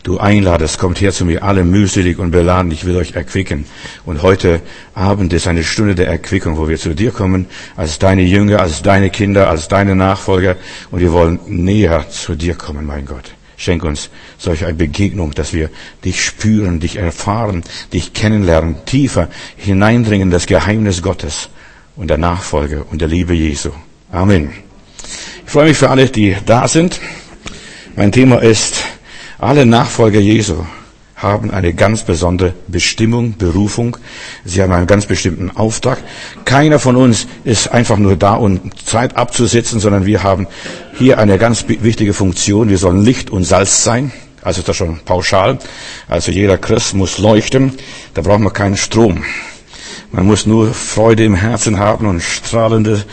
du einladest, kommt her zu mir, alle mühselig und beladen, ich will euch erquicken. Und heute Abend ist eine Stunde der Erquickung, wo wir zu dir kommen, als deine Jünger, als deine Kinder, als deine Nachfolger. Und wir wollen näher zu dir kommen, mein Gott. Schenk uns solch eine Begegnung, dass wir dich spüren, dich erfahren, dich kennenlernen, tiefer hineindringen in das Geheimnis Gottes und der Nachfolge und der Liebe Jesu. Amen. Ich freue mich für alle, die da sind. Mein Thema ist, alle Nachfolger Jesu haben eine ganz besondere Bestimmung, Berufung. Sie haben einen ganz bestimmten Auftrag. Keiner von uns ist einfach nur da, um Zeit abzusitzen, sondern wir haben hier eine ganz wichtige Funktion. Wir sollen Licht und Salz sein. Also ist das schon pauschal. Also jeder Christ muss leuchten. Da braucht man keinen Strom. Man muss nur Freude im Herzen haben und strahlendes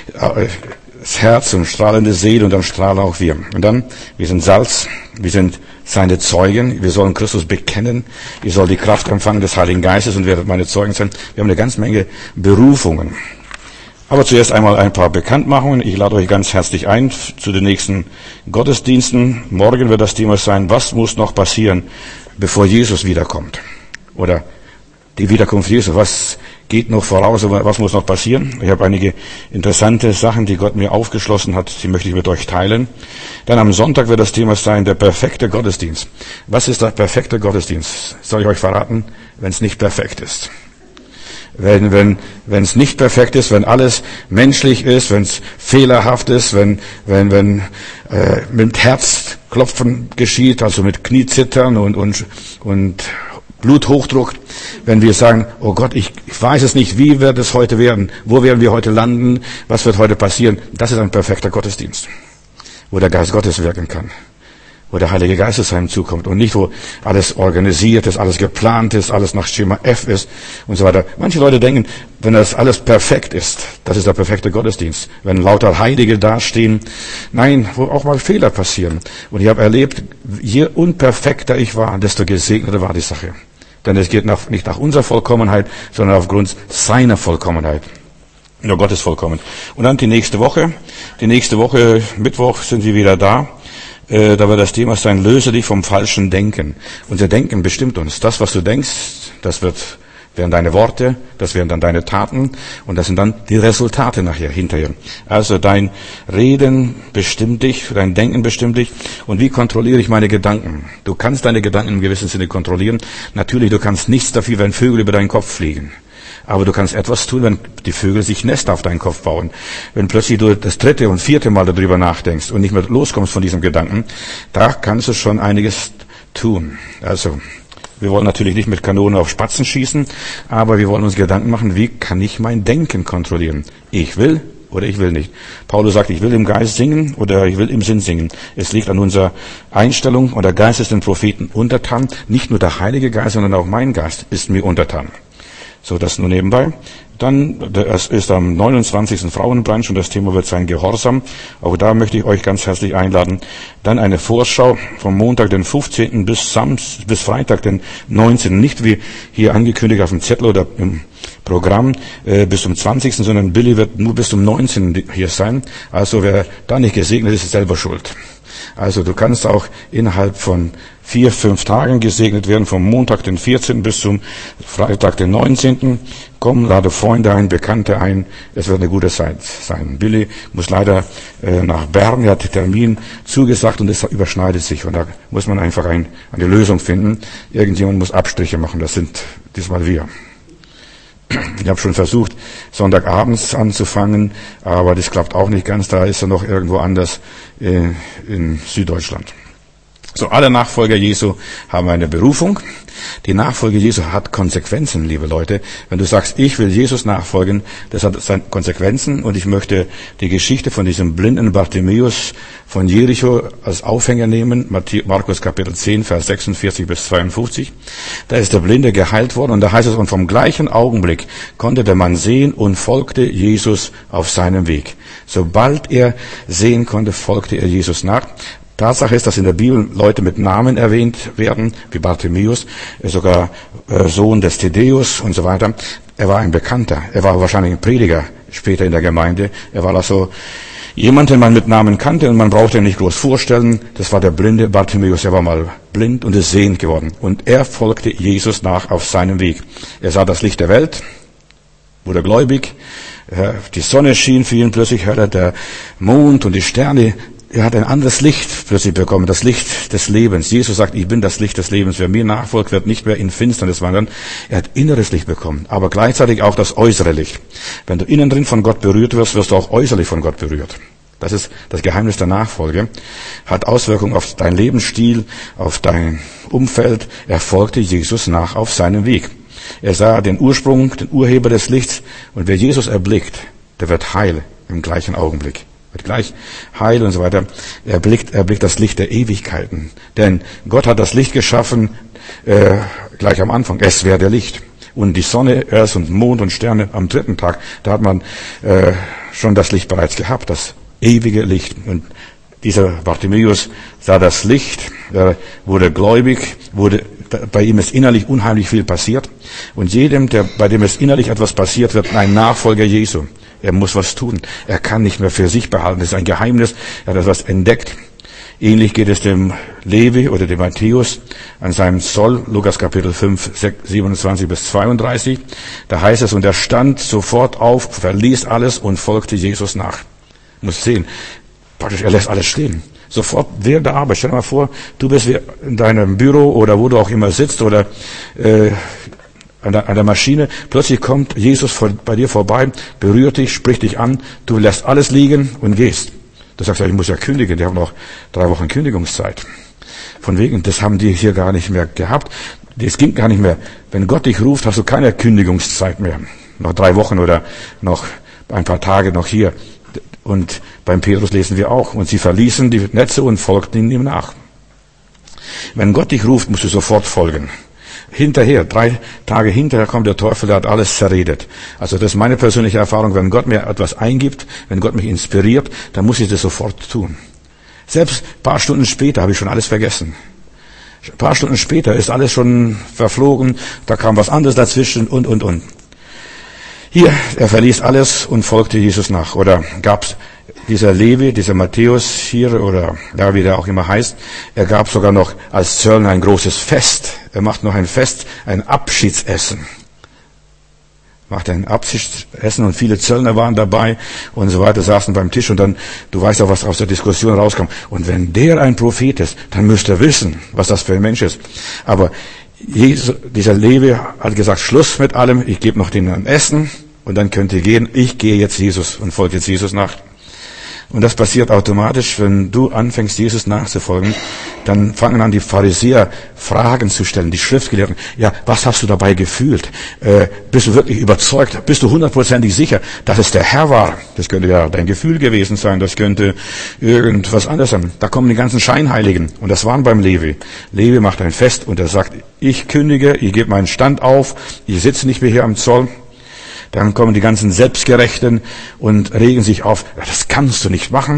Herz und strahlende Seele und dann strahlen auch wir. Und dann, wir sind Salz, wir sind seine Zeugen, wir sollen Christus bekennen, ihr sollt die Kraft empfangen des Heiligen Geistes und werdet meine Zeugen sein. Wir haben eine ganze Menge Berufungen. Aber zuerst einmal ein paar Bekanntmachungen. Ich lade euch ganz herzlich ein zu den nächsten Gottesdiensten. Morgen wird das Thema sein, was muss noch passieren, bevor Jesus wiederkommt? Oder die Wiederkunft Jesu, was geht noch voraus, was muss noch passieren? Ich habe einige interessante Sachen, die Gott mir aufgeschlossen hat, die möchte ich mit euch teilen. Dann am Sonntag wird das Thema sein, der perfekte Gottesdienst. Was ist der perfekte Gottesdienst? Soll ich euch verraten? Wenn es nicht perfekt ist. Wenn es nicht perfekt ist, wenn alles menschlich ist, wenn es fehlerhaft ist, wenn mit Herzklopfen geschieht, also mit Kniezittern und Bluthochdruck, wenn wir sagen, oh Gott, ich weiß es nicht, wie wird es heute werden, wo werden wir heute landen, was wird heute passieren, das ist ein perfekter Gottesdienst, wo der Geist Gottes wirken kann, wo der Heilige Geist zu einem zukommt und nicht, wo alles organisiert ist, alles geplant ist, alles nach Schema F ist und so weiter. Manche Leute denken, wenn das alles perfekt ist, das ist der perfekte Gottesdienst, wenn lauter Heilige dastehen. Nein, wo auch mal Fehler passieren. Und ich habe erlebt, je unperfekter ich war, desto gesegneter war die Sache. Denn es geht nicht nach unserer Vollkommenheit, sondern aufgrund seiner Vollkommenheit. Nur Gottes vollkommen. Und dann die nächste Woche, Mittwoch sind wir wieder da. Da wird das Thema sein, löse dich vom falschen Denken. Unser Denken bestimmt uns. Das, was du denkst, das wären deine Worte, das wären dann deine Taten und das sind dann die Resultate hinterher. Also dein Reden bestimmt dich, dein Denken bestimmt dich. Und wie kontrolliere ich meine Gedanken? Du kannst deine Gedanken im gewissen Sinne kontrollieren. Natürlich, du kannst nichts dafür, wenn Vögel über deinen Kopf fliegen. Aber du kannst etwas tun, wenn die Vögel sich Nester auf deinen Kopf bauen. Wenn plötzlich du das 3. und 4. Mal darüber nachdenkst und nicht mehr loskommst von diesem Gedanken, da kannst du schon einiges tun. Also, wir wollen natürlich nicht mit Kanonen auf Spatzen schießen, aber wir wollen uns Gedanken machen, wie kann ich mein Denken kontrollieren? Ich will oder ich will nicht. Paulus sagt, ich will im Geist singen oder ich will im Sinn singen. Es liegt an unserer Einstellung und der Geist ist den Propheten untertan. Nicht nur der Heilige Geist, sondern auch mein Geist ist mir untertan. So, das nur nebenbei. Dann, es ist am 29. Frauenbrunch und das Thema wird sein Gehorsam. Auch da möchte ich euch ganz herzlich einladen. Dann eine Vorschau vom Montag, den 15. bis Freitag, den 19. Nicht wie hier angekündigt auf dem Zettel oder im Programm bis zum 20., sondern Billy wird nur bis zum 19. hier sein. Also wer da nicht gesegnet ist, ist selber schuld. Also du kannst auch innerhalb von 4-5 Tagen gesegnet werden, vom Montag, den 14. bis zum Freitag, den 19. Komm, lade Freunde ein, Bekannte ein. Es wird eine gute Zeit sein. Billy muss leider nach Bern, er hat den Termin zugesagt und es überschneidet sich. Und da muss man einfach eine Lösung finden. Irgendjemand muss Abstriche machen, das sind diesmal wir. Ich habe schon versucht, Sonntagabends anzufangen, aber das klappt auch nicht ganz. Da ist er noch irgendwo anders in Süddeutschland. So, alle Nachfolger Jesu haben eine Berufung. Die Nachfolge Jesu hat Konsequenzen, liebe Leute. Wenn du sagst, ich will Jesus nachfolgen, das hat seine Konsequenzen. Und ich möchte die Geschichte von diesem blinden Bartimäus von Jericho als Aufhänger nehmen. Markus Kapitel 10, Vers 46 bis 52. Da ist der Blinde geheilt worden. Und da heißt es, und vom gleichen Augenblick konnte der Mann sehen und folgte Jesus auf seinem Weg. Sobald er sehen konnte, folgte er Jesus nach. Tatsache ist, dass in der Bibel Leute mit Namen erwähnt werden, wie Bartimäus, sogar Sohn des Thaddeus und so weiter. Er war ein Bekannter. Er war wahrscheinlich ein Prediger später in der Gemeinde. Er war also Jemand, den man mit Namen kannte und man brauchte ihn nicht groß vorstellen, das war der blinde Bartimäus. Er war mal blind und ist sehend geworden. Und er folgte Jesus nach auf seinem Weg. Er sah das Licht der Welt, wurde gläubig, die Sonne schien für ihn plötzlich, hörte der Mond und die Sterne. Er hat ein anderes Licht plötzlich bekommen, das Licht des Lebens. Jesus sagt, ich bin das Licht des Lebens. Wer mir nachfolgt, wird nicht mehr in Finsternis wandern. Er hat inneres Licht bekommen, aber gleichzeitig auch das äußere Licht. Wenn du innen drin von Gott berührt wirst, wirst du auch äußerlich von Gott berührt. Das ist das Geheimnis der Nachfolge. Hat Auswirkungen auf deinen Lebensstil, auf dein Umfeld. Er folgte Jesus nach auf seinem Weg. Er sah den Ursprung, den Urheber des Lichts. Und wer Jesus erblickt, der wird heil im gleichen Augenblick. Wird gleich heil und so weiter. Er blickt das Licht der Ewigkeiten. Denn Gott hat das Licht geschaffen, gleich am Anfang. Es wäre Licht. Und die Sonne erst und Mond und Sterne am 3. Tag, da hat man schon das Licht bereits gehabt, das ewige Licht. Und dieser Bartimäus sah das Licht, wurde gläubig, bei ihm ist innerlich unheimlich viel passiert. Und jedem, bei dem es innerlich etwas passiert, wird ein Nachfolger Jesu. Er muss was tun. Er kann nicht mehr für sich behalten. Das ist ein Geheimnis. Er hat etwas entdeckt. Ähnlich geht es dem Levi oder dem Matthäus an seinem Zoll, Lukas Kapitel 5, 27 bis 32. Da heißt es, und er stand sofort auf, verließ alles und folgte Jesus nach. Muss sehen. Praktisch, er lässt alles stehen. Sofort während der Arbeit. Stell dir mal vor, du bist in deinem Büro oder wo du auch immer sitzt oder an der Maschine. Plötzlich kommt Jesus bei dir vorbei, berührt dich, spricht dich an. Du lässt alles liegen und gehst. Du sagst, ja, ich muss ja kündigen. Die haben noch 3 Wochen Kündigungszeit. Von wegen, das haben die hier gar nicht mehr gehabt. Das ging gar nicht mehr. Wenn Gott dich ruft, hast du keine Kündigungszeit mehr. Noch 3 Wochen oder noch ein paar Tage noch hier. Und beim Petrus lesen wir auch. Und sie verließen die Netze und folgten ihm nach. Wenn Gott dich ruft, musst du sofort folgen. Hinterher, 3 Tage hinterher kommt der Teufel, der hat alles zerredet. Also das ist meine persönliche Erfahrung. Wenn Gott mir etwas eingibt, wenn Gott mich inspiriert, dann muss ich das sofort tun. Selbst ein paar Stunden später habe ich schon alles vergessen. Ein paar Stunden später ist alles schon verflogen, da kam was anderes dazwischen und. Hier, er verließ alles und folgte Jesus nach. Oder gab's dieser Levi, dieser Matthäus hier, oder da wie der auch immer heißt, er gab sogar noch als Zöllner ein großes Fest. Er macht noch ein Fest, ein Abschiedsessen. Macht ein Abschiedsessen und viele Zöllner waren dabei und so weiter, saßen beim Tisch und dann, du weißt auch, was aus der Diskussion rauskam. Und wenn der ein Prophet ist, dann müsst ihr wissen, was das für ein Mensch ist. Aber Jesus, dieser Levi hat gesagt, Schluss mit allem, ich gebe noch denen ein Essen und dann könnt ihr gehen. Ich gehe jetzt Jesus und folge jetzt Jesus nach. Und das passiert automatisch, wenn du anfängst, Jesus nachzufolgen, dann fangen an die Pharisäer Fragen zu stellen, die Schriftgelehrten. Ja, was hast du dabei gefühlt? Bist du wirklich überzeugt? Bist du 100%ig sicher, dass es der Herr war? Das könnte ja dein Gefühl gewesen sein, das könnte irgendwas anderes sein. Da kommen die ganzen Scheinheiligen und das waren beim Levi. Levi macht ein Fest und er sagt, ich kündige, ich gebe meinen Stand auf, ich sitze nicht mehr hier am Zoll. Dann kommen die ganzen Selbstgerechten und regen sich auf. Das kannst du nicht machen.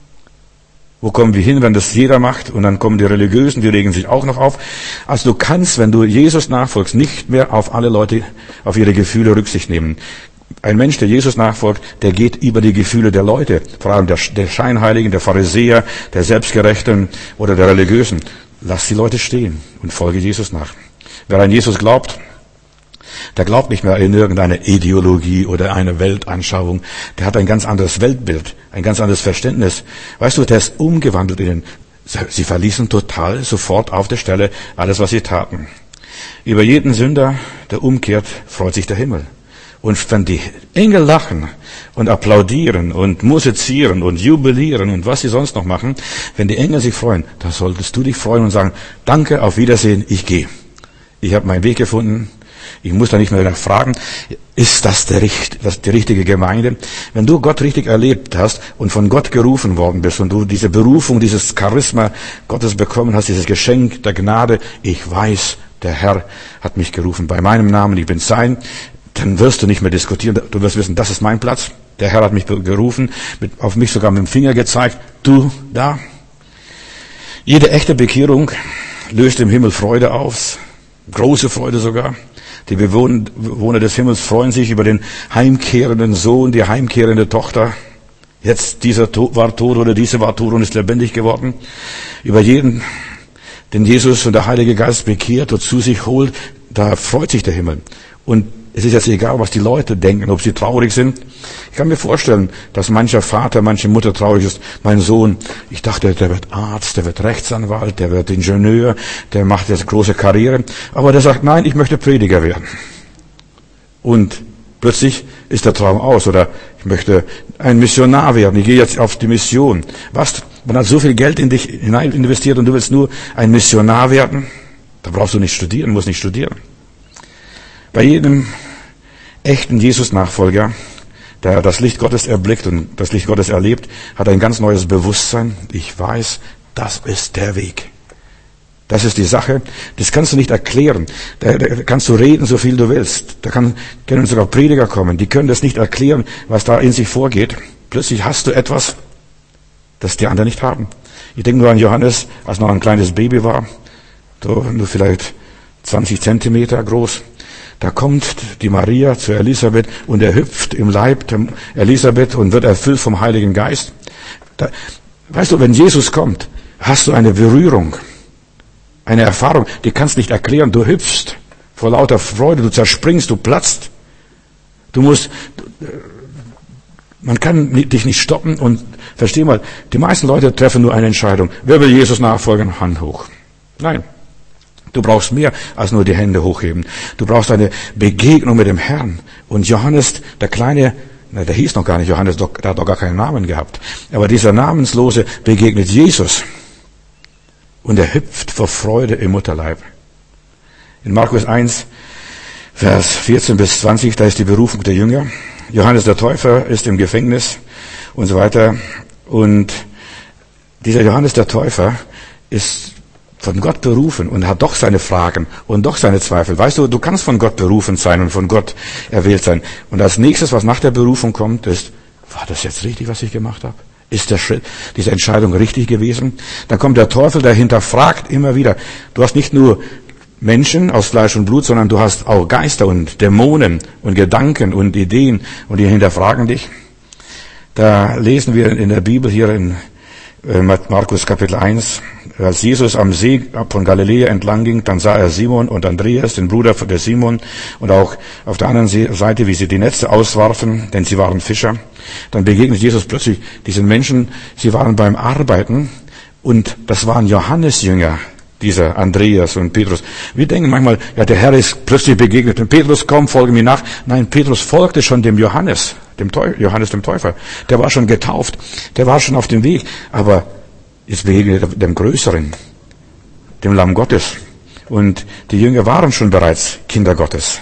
Wo kommen wir hin, wenn das jeder macht? Und dann kommen die Religiösen, die regen sich auch noch auf. Also du kannst, wenn du Jesus nachfolgst, nicht mehr auf alle Leute, auf ihre Gefühle Rücksicht nehmen. Ein Mensch, der Jesus nachfolgt, der geht über die Gefühle der Leute. Vor allem der Scheinheiligen, der Pharisäer, der Selbstgerechten oder der Religiösen. Lass die Leute stehen und folge Jesus nach. Wer an Jesus glaubt, der glaubt nicht mehr in irgendeine Ideologie oder eine Weltanschauung. Der hat ein ganz anderes Weltbild, ein ganz anderes Verständnis. Weißt du, der ist umgewandelt in sie verließen total sofort auf der Stelle alles, was sie taten. Über jeden Sünder, der umkehrt, freut sich der Himmel. Und wenn die Engel lachen und applaudieren und musizieren und jubilieren und was sie sonst noch machen, wenn die Engel sich freuen, dann solltest du dich freuen und sagen, danke, auf Wiedersehen, ich gehe. Ich habe meinen Weg gefunden. Ich muss da nicht mehr fragen, ist das die richtige Gemeinde? Wenn du Gott richtig erlebt hast und von Gott gerufen worden bist und du diese Berufung, dieses Charisma Gottes bekommen hast, dieses Geschenk der Gnade, ich weiß, der Herr hat mich gerufen bei meinem Namen, ich bin sein, dann wirst du nicht mehr diskutieren, du wirst wissen, das ist mein Platz, der Herr hat mich gerufen, auf mich sogar mit dem Finger gezeigt, du da. Jede echte Bekehrung löst im Himmel Freude aus, große Freude sogar. Die Bewohner des Himmels freuen sich über den heimkehrenden Sohn, die heimkehrende Tochter. Jetzt dieser war tot oder diese war tot und ist lebendig geworden. Über jeden, den Jesus und der Heilige Geist bekehrt und zu sich holt, da freut sich der Himmel. Und es ist jetzt egal, was die Leute denken, ob sie traurig sind. Ich kann mir vorstellen, dass mancher Vater, manche Mutter traurig ist. Mein Sohn, ich dachte, der wird Arzt, der wird Rechtsanwalt, der wird Ingenieur, der macht jetzt große Karriere. Aber der sagt, nein, ich möchte Prediger werden. Und plötzlich ist der Traum aus. Oder ich möchte ein Missionar werden. Ich gehe jetzt auf die Mission. Was? Man hat so viel Geld in dich hinein investiert und du willst nur ein Missionar werden? Da brauchst du nicht studieren, musst nicht studieren. Bei jedem echten Jesus-Nachfolger, der das Licht Gottes erblickt und das Licht Gottes erlebt, hat ein ganz neues Bewusstsein. Ich weiß, das ist der Weg. Das ist die Sache. Das kannst du nicht erklären. Da kannst du reden, so viel du willst. Da können sogar Prediger kommen. Die können das nicht erklären, was da in sich vorgeht. Plötzlich hast du etwas, das die anderen nicht haben. Ich denke nur an Johannes, als noch ein kleines Baby war. So, nur vielleicht 20 Zentimeter groß. Da kommt die Maria zu Elisabeth und er hüpft im Leib der Elisabeth und wird erfüllt vom Heiligen Geist. Weißt du, wenn Jesus kommt, hast du eine Berührung, eine Erfahrung, die kannst nicht erklären. Du hüpfst vor lauter Freude, du zerspringst, du platzt. Man kann dich nicht stoppen und versteh mal, die meisten Leute treffen nur eine Entscheidung. Wer will Jesus nachfolgen? Hand hoch. Nein. Du brauchst mehr als nur die Hände hochheben. Du brauchst eine Begegnung mit dem Herrn. Und Johannes, der Kleine, der hieß noch gar nicht Johannes, der hat doch gar keinen Namen gehabt. Aber dieser Namenslose begegnet Jesus. Und er hüpft vor Freude im Mutterleib. In Markus 1, Vers 14 bis 20, da ist die Berufung der Jünger. Johannes der Täufer ist im Gefängnis und so weiter. Und dieser Johannes der Täufer ist von Gott berufen und hat doch seine Fragen und doch seine Zweifel. Weißt du, du kannst von Gott berufen sein und von Gott erwählt sein. Und als nächstes, was nach der Berufung kommt, ist, war das jetzt richtig, was ich gemacht habe? Ist der Schritt, diese Entscheidung richtig gewesen? Dann kommt der Teufel, der hinterfragt immer wieder. Du hast nicht nur Menschen aus Fleisch und Blut, sondern du hast auch Geister und Dämonen und Gedanken und Ideen und die hinterfragen dich. Da lesen wir in der Bibel hier in Markus Kapitel 1, als Jesus am See von Galiläa entlang ging, dann sah er Simon und Andreas, den Bruder der Simon, und auch auf der anderen Seite, wie sie die Netze auswarfen, denn sie waren Fischer. Dann begegnet Jesus plötzlich diesen Menschen, sie waren beim Arbeiten, und das waren Johannesjünger, dieser Andreas und Petrus. Wir denken manchmal, ja, der Herr ist plötzlich begegnet, und Petrus, komm, folge mir nach. Nein, Petrus folgte schon dem Johannes dem Täufer. Der war schon getauft, der war schon auf dem Weg, aber jetzt begegnet er dem Größeren, dem Lamm Gottes. Und die Jünger waren schon bereits Kinder Gottes.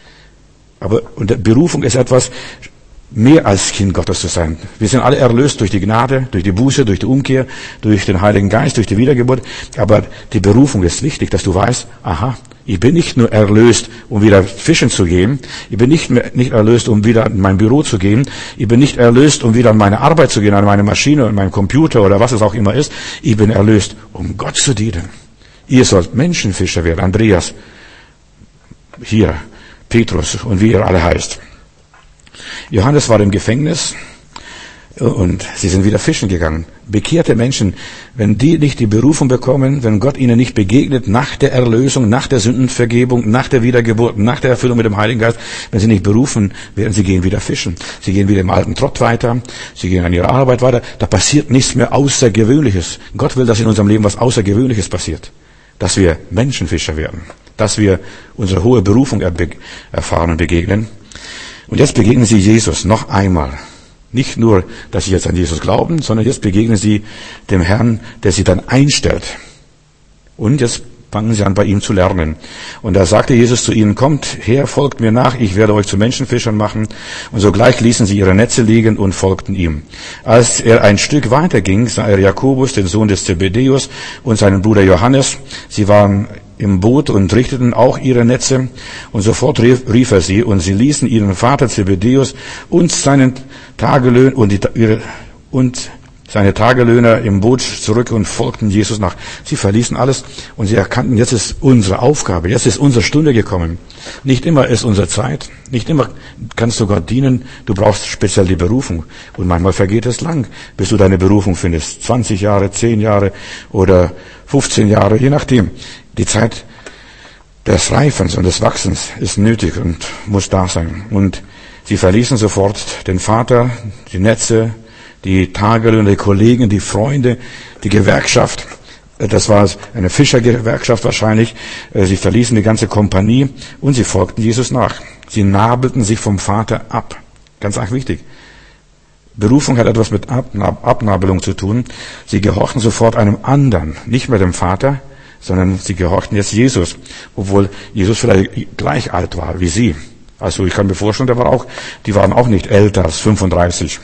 Und Berufung ist etwas, mehr als Kind Gottes zu sein. Wir sind alle erlöst durch die Gnade, durch die Buße, durch die Umkehr, durch den Heiligen Geist, durch die Wiedergeburt. Aber die Berufung ist wichtig, dass du weißt, aha, ich bin nicht nur erlöst, um wieder fischen zu gehen. Ich bin nicht erlöst, um wieder in mein Büro zu gehen. Ich bin nicht erlöst, um wieder an meine Arbeit zu gehen, an meine Maschine, an meinen Computer oder was es auch immer ist. Ich bin erlöst, um Gott zu dienen. Ihr sollt Menschenfischer werden. Andreas, hier, Petrus und wie ihr alle heißt. Johannes war im Gefängnis und sie sind wieder fischen gegangen. Bekehrte Menschen, wenn die nicht die Berufung bekommen, wenn Gott ihnen nicht begegnet nach der Erlösung, nach der Sündenvergebung, nach der Wiedergeburt, nach der Erfüllung mit dem Heiligen Geist, wenn sie nicht berufen werden, sie gehen wieder fischen. Sie gehen wieder im alten Trott weiter, sie gehen an ihrer Arbeit weiter. Da passiert nichts mehr Außergewöhnliches. Gott will, dass in unserem Leben was Außergewöhnliches passiert. Dass wir Menschenfischer werden. Dass wir unsere hohe Berufung erfahren und begegnen. Und jetzt begegnen sie Jesus noch einmal. Nicht nur, dass sie jetzt an Jesus glauben, sondern jetzt begegnen sie dem Herrn, der sie dann einstellt. Und jetzt fangen sie an, bei ihm zu lernen. Und da sagte Jesus zu ihnen, kommt her, folgt mir nach, ich werde euch zu Menschenfischern machen. Und sogleich ließen sie ihre Netze liegen und folgten ihm. Als er ein Stück weiter ging, sah er Jakobus, den Sohn des Zebedäus, und seinen Bruder Johannes. Sie waren im Boot und richteten auch ihre Netze. Und sofort rief er sie, und sie ließen ihren Vater Zebedäus und seinen Tagelöhner und seine Tagelöhner im Boot zurück und folgten Jesus nach. Sie verließen alles und sie erkannten, jetzt ist unsere Aufgabe, jetzt ist unsere Stunde gekommen. Nicht immer ist unsere Zeit, nicht immer kannst du Gott dienen, du brauchst speziell die Berufung. Und manchmal vergeht es lang, bis du deine Berufung findest. 20 Jahre, 10 Jahre oder 15 Jahre, je nachdem. Die Zeit des Reifens und des Wachsens ist nötig und muss da sein. Und sie verließen sofort den Vater, die Netze, die Tagelöhner, die Kollegen, die Freunde, die Gewerkschaft. Das war eine Fischergewerkschaft wahrscheinlich. Sie verließen die ganze Kompanie und sie folgten Jesus nach. Sie nabelten sich vom Vater ab. Ganz arg wichtig. Berufung hat etwas mit Abnabelung zu tun. Sie gehorchten sofort einem anderen, nicht mehr dem Vater, sondern sie gehorchten jetzt Jesus, obwohl Jesus vielleicht gleich alt war wie sie. Also ich kann mir vorstellen, die waren auch nicht älter als 35.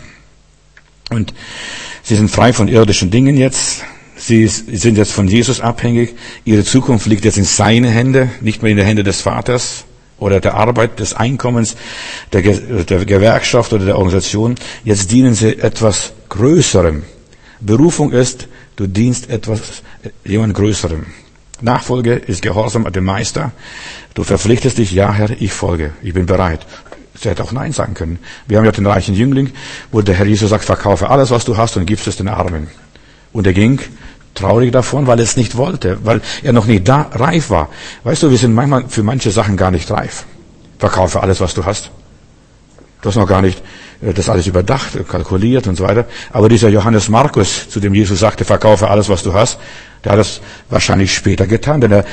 Und sie sind frei von irdischen Dingen jetzt. Sie sind jetzt von Jesus abhängig. Ihre Zukunft liegt jetzt in seine Hände, nicht mehr in den Händen des Vaters oder der Arbeit, des Einkommens, der Gewerkschaft oder der Organisation. Jetzt dienen sie etwas Größerem. Berufung ist, du dienst jemand Größerem. Nachfolge ist Gehorsam dem Meister. Du verpflichtest dich, ja Herr, ich folge, ich bin bereit. Sie hätte auch Nein sagen können. Wir haben ja den reichen Jüngling, wo der Herr Jesus sagt, verkaufe alles, was du hast und gibst es den Armen. Und er ging traurig davon, weil er es nicht wollte, weil er noch nicht da reif war. Weißt du, wir sind manchmal für manche Sachen gar nicht reif. Verkaufe alles, was du hast. Du hast noch gar nicht das alles überdacht, kalkuliert und so weiter. Aber dieser Johannes Markus, zu dem Jesus sagte, verkaufe alles, was du hast, der hat das wahrscheinlich später getan, denn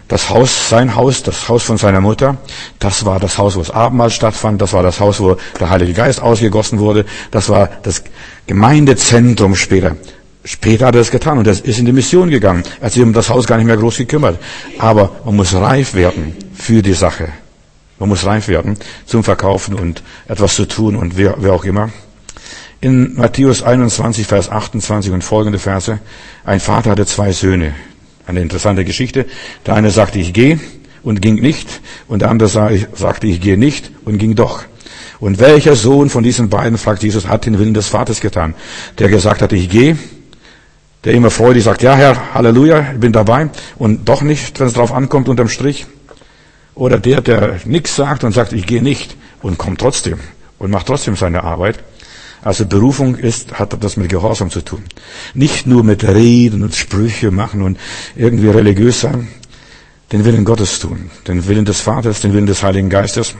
sein Haus, das Haus von seiner Mutter, das war das Haus, wo das Abendmahl stattfand, das war das Haus, wo der Heilige Geist ausgegossen wurde, das war das Gemeindezentrum später. Später hat er es getan und er ist in die Mission gegangen. Er hat sich um das Haus gar nicht mehr groß gekümmert. Aber man muss reif werden für die Sache. Man muss reif werden zum Verkaufen und etwas zu tun und wer auch immer. In Matthäus 21, Vers 28 und folgende Verse. Ein Vater hatte 2 Söhne. Eine interessante Geschichte. Der eine sagte, ich gehe und ging nicht. Und der andere sagte, ich gehe nicht und ging doch. Und welcher Sohn von diesen beiden, fragt Jesus, hat den Willen des Vaters getan? Der gesagt hat, ich gehe. Der immer freudig sagt, ja Herr, Halleluja, ich bin dabei. Und doch nicht, wenn es drauf ankommt, unterm Strich. Oder der nichts sagt und sagt, ich gehe nicht und kommt trotzdem und macht trotzdem seine Arbeit. Also Berufung hat das mit Gehorsam zu tun. Nicht nur mit Reden und Sprüche machen und irgendwie religiös sein. Den Willen Gottes tun. Den Willen des Vaters, den Willen des Heiligen Geistes.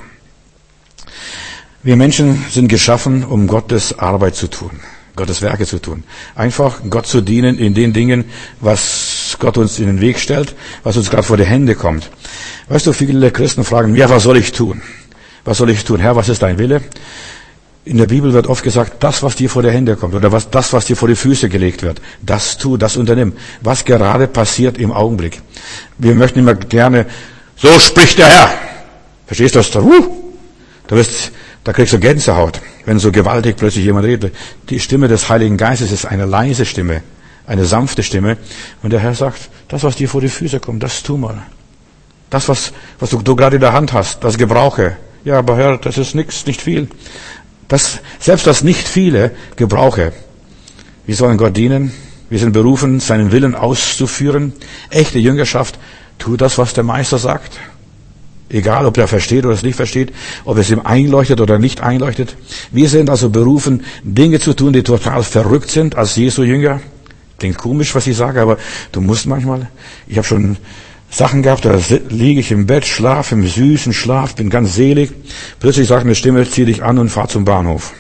Wir Menschen sind geschaffen, um Gottes Arbeit zu tun. Gottes Werke zu tun. Einfach Gott zu dienen in den Dingen, was Gott uns in den Weg stellt, was uns gerade vor die Hände kommt. Weißt du, viele Christen fragen, ja, was soll ich tun? Was soll ich tun? Herr, was ist dein Wille? In der Bibel wird oft gesagt, das, was dir vor die Hände kommt, oder was dir vor die Füße gelegt wird, das tu, das unternimm. Was gerade passiert im Augenblick. Wir möchten immer gerne, so spricht der Herr. Verstehst du das? Da kriegst du Gänsehaut, wenn so gewaltig plötzlich jemand redet. Die Stimme des Heiligen Geistes ist eine leise Stimme, eine sanfte Stimme. Und der Herr sagt, das, was dir vor die Füße kommt, das tu mal. Das, was du gerade in der Hand hast, das gebrauche. Ja, aber Herr, das ist nichts, nicht viel. Selbst das nicht viele gebrauche. Wir sollen Gott dienen. Wir sind berufen, seinen Willen auszuführen. Echte Jüngerschaft, tu das, was der Meister sagt. Egal, ob er versteht oder es nicht versteht, ob es ihm einleuchtet oder nicht einleuchtet. Wir sind also berufen, Dinge zu tun, die total verrückt sind als Jesu Jünger. Klingt komisch, was ich sage, aber du musst manchmal. Ich habe schon Sachen gehabt, da liege ich im Bett, schlafe im süßen Schlaf, bin ganz selig. Plötzlich sagt eine Stimme, zieh dich an und fahr zum Bahnhof.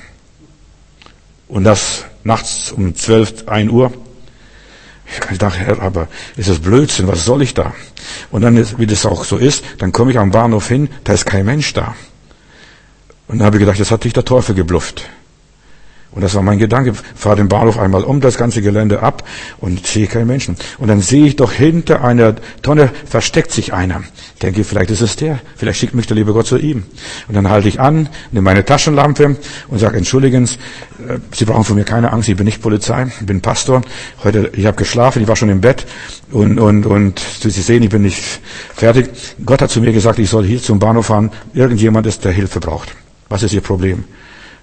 Und das nachts um 12, 1 Uhr. Ich dachte, Herr, aber ist das Blödsinn, was soll ich da? Und dann, wie das auch so ist, dann komme ich am Bahnhof hin, da ist kein Mensch da. Und dann habe ich gedacht, das hat dich der Teufel geblufft. Und das war mein Gedanke, fahre den Bahnhof einmal um das ganze Gelände ab und sehe keinen Menschen. Und dann sehe ich doch hinter einer Tonne versteckt sich einer. Denke, vielleicht ist es der, vielleicht schickt mich der liebe Gott zu ihm. Und dann halte ich an, nehme meine Taschenlampe und sage, entschuldigen Sie brauchen von mir keine Angst, ich bin nicht Polizei, ich bin Pastor. Heute, ich habe geschlafen, ich war schon im Bett und Sie sehen, ich bin nicht fertig. Gott hat zu mir gesagt, ich soll hier zum Bahnhof fahren, irgendjemand ist, der Hilfe braucht. Was ist Ihr Problem?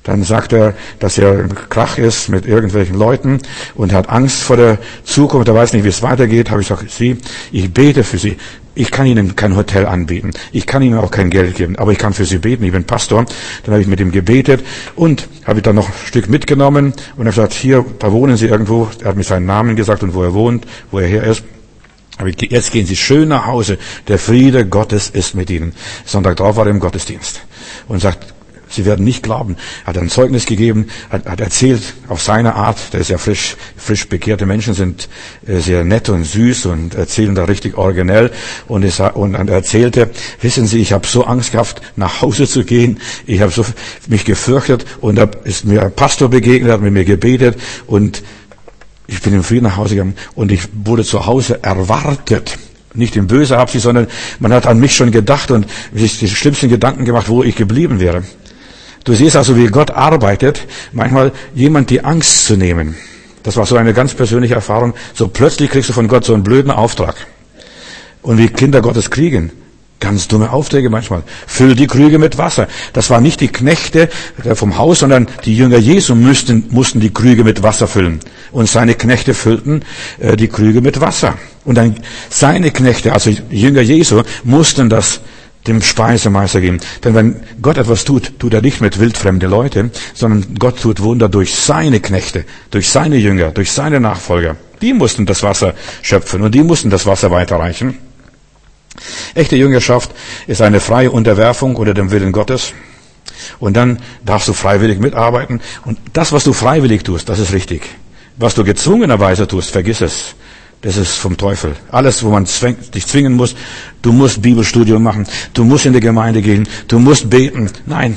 Dann sagt er, dass er im Krach ist mit irgendwelchen Leuten und hat Angst vor der Zukunft. Er weiß nicht, wie es weitergeht. Habe ich gesagt, ich bete für Sie. Ich kann Ihnen kein Hotel anbieten. Ich kann Ihnen auch kein Geld geben. Aber ich kann für Sie beten. Ich bin Pastor. Dann habe ich mit ihm gebetet und habe ich dann noch ein Stück mitgenommen und habe gesagt, hier, da wohnen Sie irgendwo. Er hat mir seinen Namen gesagt und wo er wohnt, wo er her ist. Aber jetzt gehen Sie schön nach Hause. Der Friede Gottes ist mit Ihnen. Sonntag drauf war er im Gottesdienst und sagt, Sie werden nicht glauben. Er hat ein Zeugnis gegeben, hat erzählt auf seine Art. Der ist ja frisch bekehrte Menschen sind sehr nett und süß und erzählen da richtig originell. Und er erzählte, wissen Sie, ich habe so Angst gehabt, nach Hause zu gehen. Ich habe so mich gefürchtet und da ist mir ein Pastor begegnet, hat mit mir gebetet und ich bin im Frieden nach Hause gegangen und ich wurde zu Hause erwartet. Nicht in böser Absicht, sondern man hat an mich schon gedacht und sich die schlimmsten Gedanken gemacht, wo ich geblieben wäre. Du siehst also, wie Gott arbeitet, manchmal jemand die Angst zu nehmen. Das war so eine ganz persönliche Erfahrung. So plötzlich kriegst du von Gott so einen blöden Auftrag. Und wie Kinder Gottes kriegen. Ganz dumme Aufträge manchmal. Füll die Krüge mit Wasser. Das waren nicht die Knechte vom Haus, sondern die Jünger Jesu mussten die Krüge mit Wasser füllen. Und seine Knechte füllten die Krüge mit Wasser. Und dann seine Knechte, also die Jünger Jesu, mussten das dem Speisemeister geben. Denn wenn Gott etwas tut, tut er nicht mit wildfremde Leute, sondern Gott tut Wunder durch seine Knechte, durch seine Jünger, durch seine Nachfolger. Die mussten das Wasser schöpfen und die mussten das Wasser weiterreichen. Echte Jüngerschaft ist eine freie Unterwerfung unter dem Willen Gottes. Und dann darfst du freiwillig mitarbeiten. Und das, was du freiwillig tust, das ist richtig. Was du gezwungenerweise tust, vergiss es. Das ist vom Teufel. Alles, wo man dich zwingen muss. Du musst Bibelstudium machen. Du musst in die Gemeinde gehen. Du musst beten. Nein.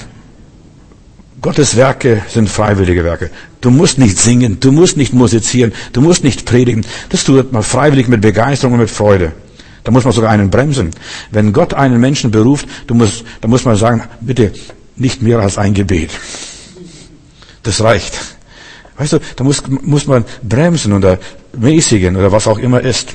Gottes Werke sind freiwillige Werke. Du musst nicht singen. Du musst nicht musizieren. Du musst nicht predigen. Das tut man freiwillig mit Begeisterung und mit Freude. Da muss man sogar einen bremsen. Wenn Gott einen Menschen beruft, da muss man sagen, bitte nicht mehr als ein Gebet. Das reicht. Weißt du, da muss man bremsen oder mäßigen oder was auch immer ist.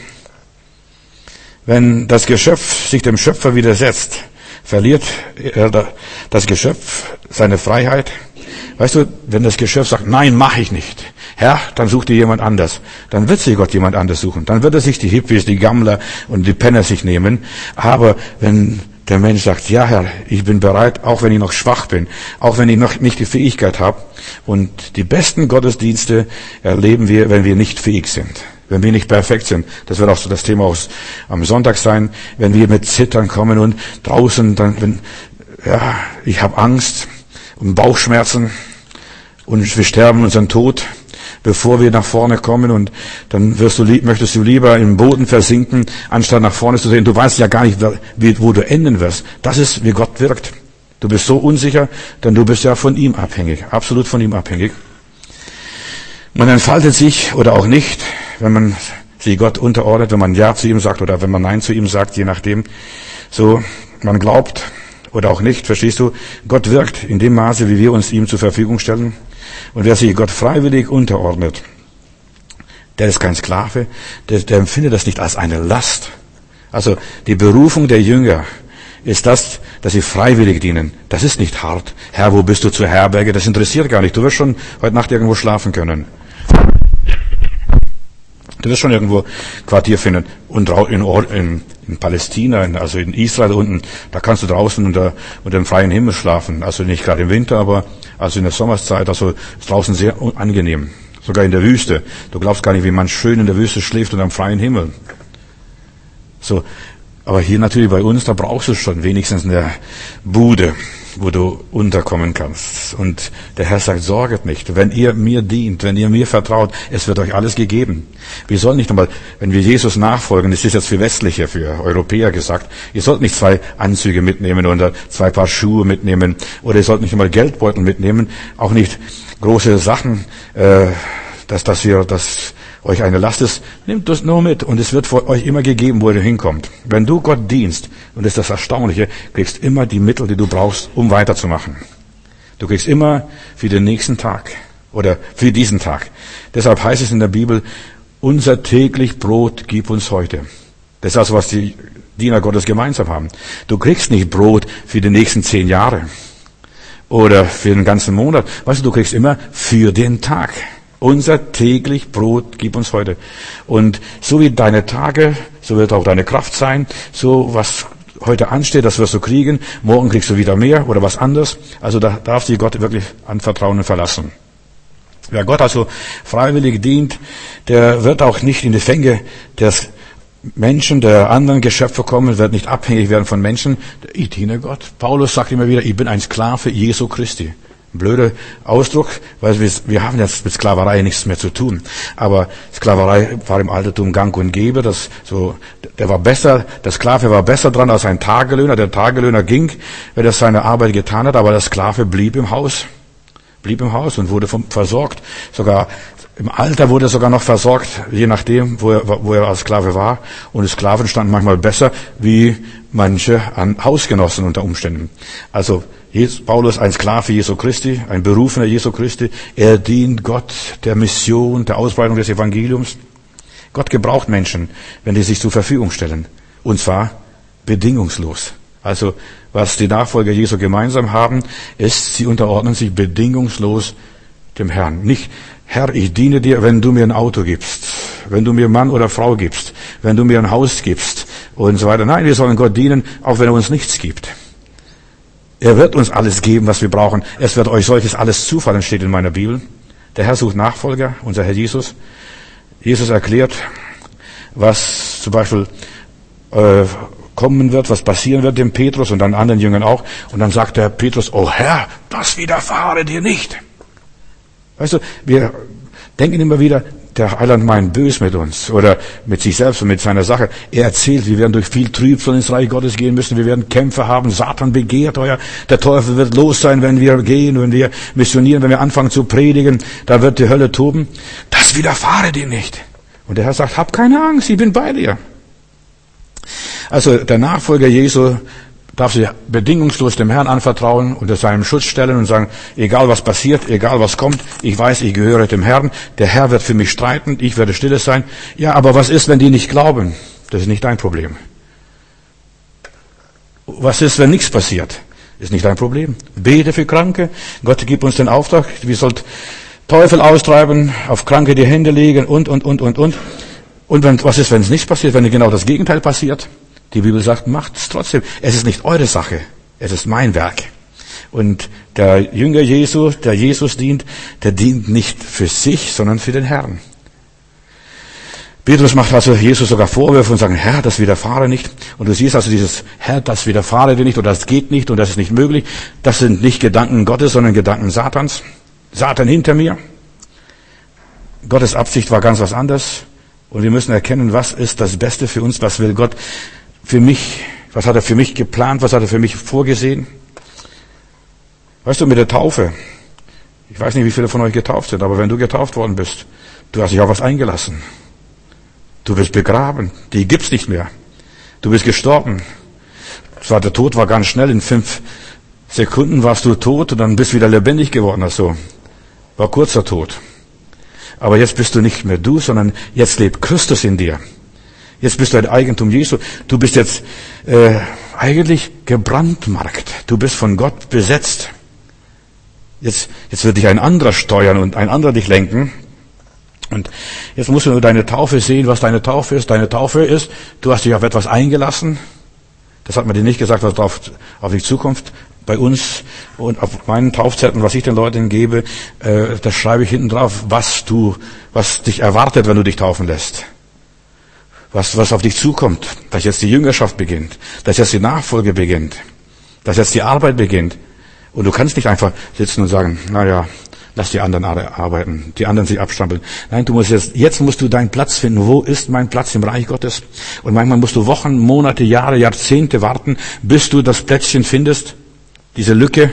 Wenn das Geschöpf sich dem Schöpfer widersetzt, verliert das Geschöpf seine Freiheit. Weißt du, wenn das Geschöpf sagt, nein, mache ich nicht. Herr, dann such dir jemand anders. Dann wird sich Gott jemand anders suchen. Dann wird er sich die Hippies, die Gammler und die Penner sich nehmen. Aber wenn der Mensch sagt, ja Herr, ich bin bereit, auch wenn ich noch schwach bin, auch wenn ich noch nicht die Fähigkeit habe. Und die besten Gottesdienste erleben wir, wenn wir nicht fähig sind. Wenn wir nicht perfekt sind. Das wird auch so das Thema am Sonntag sein. Wenn wir mit Zittern kommen und draußen dann, ich habe Angst und Bauchschmerzen und wir sterben unseren Tod, bevor wir nach vorne kommen und dann möchtest du lieber im Boden versinken, anstatt nach vorne zu sehen. Du weißt ja gar nicht, wo du enden wirst. Das ist, wie Gott wirkt. Du bist so unsicher, denn du bist ja von ihm abhängig, absolut von ihm abhängig. Man entfaltet sich oder auch nicht, wenn man sich Gott unterordnet, wenn man Ja zu ihm sagt oder wenn man Nein zu ihm sagt, je nachdem. So, man glaubt oder auch nicht, verstehst du? Gott wirkt in dem Maße, wie wir uns ihm zur Verfügung stellen. Und wer sich Gott freiwillig unterordnet, der ist kein Sklave, der empfindet das nicht als eine Last. Also die Berufung der Jünger ist das, dass sie freiwillig dienen. Das ist nicht hart. Herr, wo bist du zur Herberge? Das interessiert gar nicht. Du wirst schon heute Nacht irgendwo schlafen können. Du wirst schon irgendwo Quartier finden. Und in Palästina, also in Israel unten, da kannst du draußen unter dem freien Himmel schlafen. Also nicht gerade im Winter, aber also in der Sommerszeit, also ist draußen sehr angenehm. Sogar in der Wüste. Du glaubst gar nicht, wie man schön in der Wüste schläft unter dem freien Himmel. So. Aber hier natürlich bei uns, da brauchst du schon wenigstens eine Bude, wo du unterkommen kannst. Und der Herr sagt, sorget nicht. Wenn ihr mir dient, wenn ihr mir vertraut, es wird euch alles gegeben. Wir sollen nicht einmal, wenn wir Jesus nachfolgen, das ist jetzt für Westliche, für Europäer gesagt, ihr sollt nicht 2 Anzüge mitnehmen oder 2 Paar Schuhe mitnehmen oder ihr sollt nicht einmal Geldbeutel mitnehmen, auch nicht große Sachen, dass euch eine Last ist, nehmt das nur mit und es wird für euch immer gegeben, wo ihr hinkommt. Wenn du Gott dienst, und das ist das Erstaunliche, kriegst immer die Mittel, die du brauchst, um weiterzumachen. Du kriegst immer für den nächsten Tag oder für diesen Tag. Deshalb heißt es in der Bibel, unser täglich Brot gib uns heute. Das ist also, was die Diener Gottes gemeinsam haben. Du kriegst nicht Brot für die nächsten 10 Jahre. oder für den ganzen Monat. Weißt du kriegst immer für den Tag. Unser täglich Brot gib uns heute. Und so wie deine Tage, so wird auch deine Kraft sein. So was heute ansteht, das wirst du kriegen. Morgen kriegst du wieder mehr oder was anderes. Also da darfst du Gott wirklich anvertrauen und verlassen. Wer Gott also freiwillig dient, der wird auch nicht in die Fänge des Menschen, der anderen Geschöpfe kommen, wird nicht abhängig werden von Menschen. Ich diene Gott. Paulus sagt immer wieder, ich bin ein Sklave Jesu Christi. Ein blöder Ausdruck, weil wir haben jetzt mit Sklaverei nichts mehr zu tun. Aber Sklaverei war im Altertum gang und gäbe. Der war besser, der Sklave war besser dran als ein Tagelöhner. Der Tagelöhner ging, wenn er seine Arbeit getan hat, aber der Sklave blieb im Haus und wurde versorgt. Sogar im Alter wurde er sogar noch versorgt, je nachdem, wo er als Sklave war. Und die Sklaven standen manchmal besser wie manche Hausgenossen unter Umständen. Also Paulus, ein Sklave Jesu Christi, ein Berufener Jesu Christi. Er dient Gott der Mission, der Ausbreitung des Evangeliums. Gott gebraucht Menschen, wenn die sich zur Verfügung stellen. Und zwar bedingungslos. Also was die Nachfolger Jesu gemeinsam haben, ist, sie unterordnen sich bedingungslos dem Herrn. Nicht, Herr, ich diene dir, wenn du mir ein Auto gibst, wenn du mir Mann oder Frau gibst, wenn du mir ein Haus gibst und so weiter. Nein, wir sollen Gott dienen, auch wenn er uns nichts gibt. Er wird uns alles geben, was wir brauchen. Es wird euch solches alles zufallen, steht in meiner Bibel. Der Herr sucht Nachfolger, unser Herr Jesus. Jesus erklärt, was zum Beispiel kommen wird, was passieren wird dem Petrus und dann anderen Jüngern auch. Und dann sagt der Petrus, oh Herr, das widerfahre dir nicht. Weißt du, wir denken immer wieder, der Heiland meint bös mit uns oder mit sich selbst und mit seiner Sache. Er erzählt, wir werden durch viel Trübsal ins Reich Gottes gehen müssen. Wir werden Kämpfe haben. Satan begehrt euer. Der Teufel wird los sein, wenn wir gehen, wenn wir missionieren, wenn wir anfangen zu predigen. Da wird die Hölle toben. Das widerfahre dir nicht. Und der Herr sagt, hab keine Angst, ich bin bei dir. Also der Nachfolger Jesu darf sich bedingungslos dem Herrn anvertrauen, unter seinem Schutz stellen und sagen, egal was passiert, egal was kommt, ich weiß, ich gehöre dem Herrn, der Herr wird für mich streiten, ich werde stille sein. Ja, aber was ist, wenn die nicht glauben? Das ist nicht dein Problem. Was ist, wenn nichts passiert? Ist nicht dein Problem. Bete für Kranke. Gott gibt uns den Auftrag, wir sollten Teufel austreiben, auf Kranke die Hände legen und. Und was ist, wenn es nichts passiert, wenn genau das Gegenteil passiert? Die Bibel sagt, macht es trotzdem. Es ist nicht eure Sache, es ist mein Werk. Und der Jünger Jesu, der Jesus dient, der dient nicht für sich, sondern für den Herrn. Petrus macht also Jesus sogar Vorwürfe und sagt, Herr, das widerfahre nicht. Und du siehst also dieses, Herr, das widerfahre dir nicht oder das geht nicht und das ist nicht möglich. Das sind nicht Gedanken Gottes, sondern Gedanken Satans. Satan hinter mir. Gottes Absicht war ganz was anderes. Und wir müssen erkennen, was ist das Beste für uns, was will Gott für mich, was hat er für mich geplant, was hat er für mich vorgesehen. Weißt du, mit der Taufe, ich weiß nicht, wie viele von euch getauft sind, aber wenn du getauft worden bist, du hast dich auf was eingelassen. Du bist begraben, die gibt's nicht mehr. Du bist gestorben. Zwar der Tod war ganz schnell, in 5 Sekunden warst du tot und dann bist du wieder lebendig geworden, also war kurzer Tod. Aber jetzt bist du nicht mehr du, sondern jetzt lebt Christus in dir. Jetzt bist du ein Eigentum Jesu. Du bist jetzt eigentlich gebrandmarkt. Du bist von Gott besetzt. Jetzt wird dich ein anderer steuern und ein anderer dich lenken. Und jetzt musst du nur deine Taufe sehen, was deine Taufe ist. Deine Taufe ist, du hast dich auf etwas eingelassen. Das hat man dir nicht gesagt, was auf die Zukunft bei uns und auf meinen Taufzetteln, was ich den Leuten gebe, das schreibe ich hinten drauf, was dich erwartet, wenn du dich taufen lässt. Was auf dich zukommt, dass jetzt die Jüngerschaft beginnt, dass jetzt die Nachfolge beginnt, dass jetzt die Arbeit beginnt. Und du kannst nicht einfach sitzen und sagen, naja, lass die anderen arbeiten, die anderen sich abstrampeln. Nein, du musst jetzt musst du deinen Platz finden. Wo ist mein Platz im Reich Gottes? Und manchmal musst du Wochen, Monate, Jahre, Jahrzehnte warten, bis du das Plätzchen findest, diese Lücke,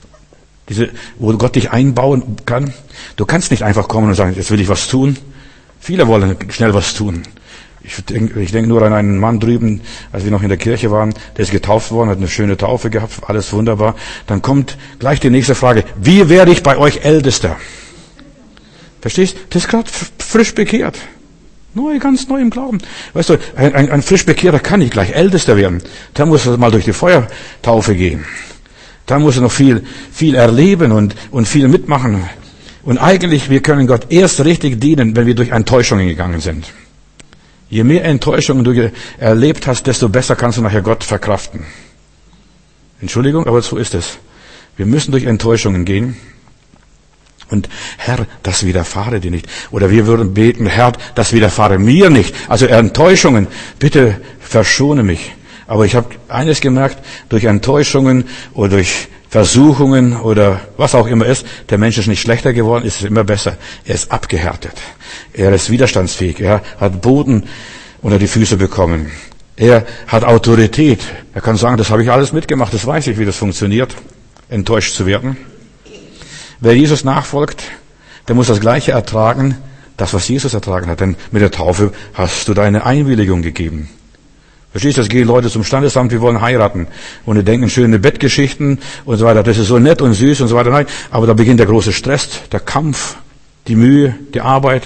wo Gott dich einbauen kann. Du kannst nicht einfach kommen und sagen, jetzt will ich was tun. Viele wollen schnell was tun. Ich denke nur an einen Mann drüben, als wir noch in der Kirche waren, der ist getauft worden, hat eine schöne Taufe gehabt, alles wunderbar. Dann kommt gleich die nächste Frage, wie werde ich bei euch Ältester? Verstehst? Das ist gerade frisch bekehrt. Ganz neu im Glauben. Weißt du, ein frisch Bekehrter kann nicht gleich Ältester werden. Der muss mal durch die Feuertaufe gehen. Da muss er noch viel erleben und viel mitmachen. Und eigentlich, wir können Gott erst richtig dienen, wenn wir durch Enttäuschungen gegangen sind. Je mehr Enttäuschungen du erlebt hast, desto besser kannst du nachher Gott verkraften. Entschuldigung, aber so ist es. Wir müssen durch Enttäuschungen gehen. Und Herr, das widerfahre dir nicht. Oder wir würden beten, Herr, das widerfahre mir nicht. Also Enttäuschungen, bitte verschone mich. Aber ich habe eines gemerkt, durch Enttäuschungen oder durch Versuchungen oder was auch immer ist, der Mensch ist nicht schlechter geworden, ist immer besser. Er ist abgehärtet. Er ist widerstandsfähig. Er hat Boden unter die Füße bekommen. Er hat Autorität. Er kann sagen, das habe ich alles mitgemacht, das weiß ich, wie das funktioniert, enttäuscht zu werden. Wer Jesus nachfolgt, der muss das Gleiche ertragen, das, was Jesus ertragen hat. Denn mit der Taufe hast du deine Einwilligung gegeben. Verstehst du, es gehen Leute zum Standesamt, die wollen heiraten. Und die denken schöne Bettgeschichten und so weiter. Das ist so nett und süß und so weiter. Nein, aber da beginnt der große Stress, der Kampf, die Mühe, die Arbeit.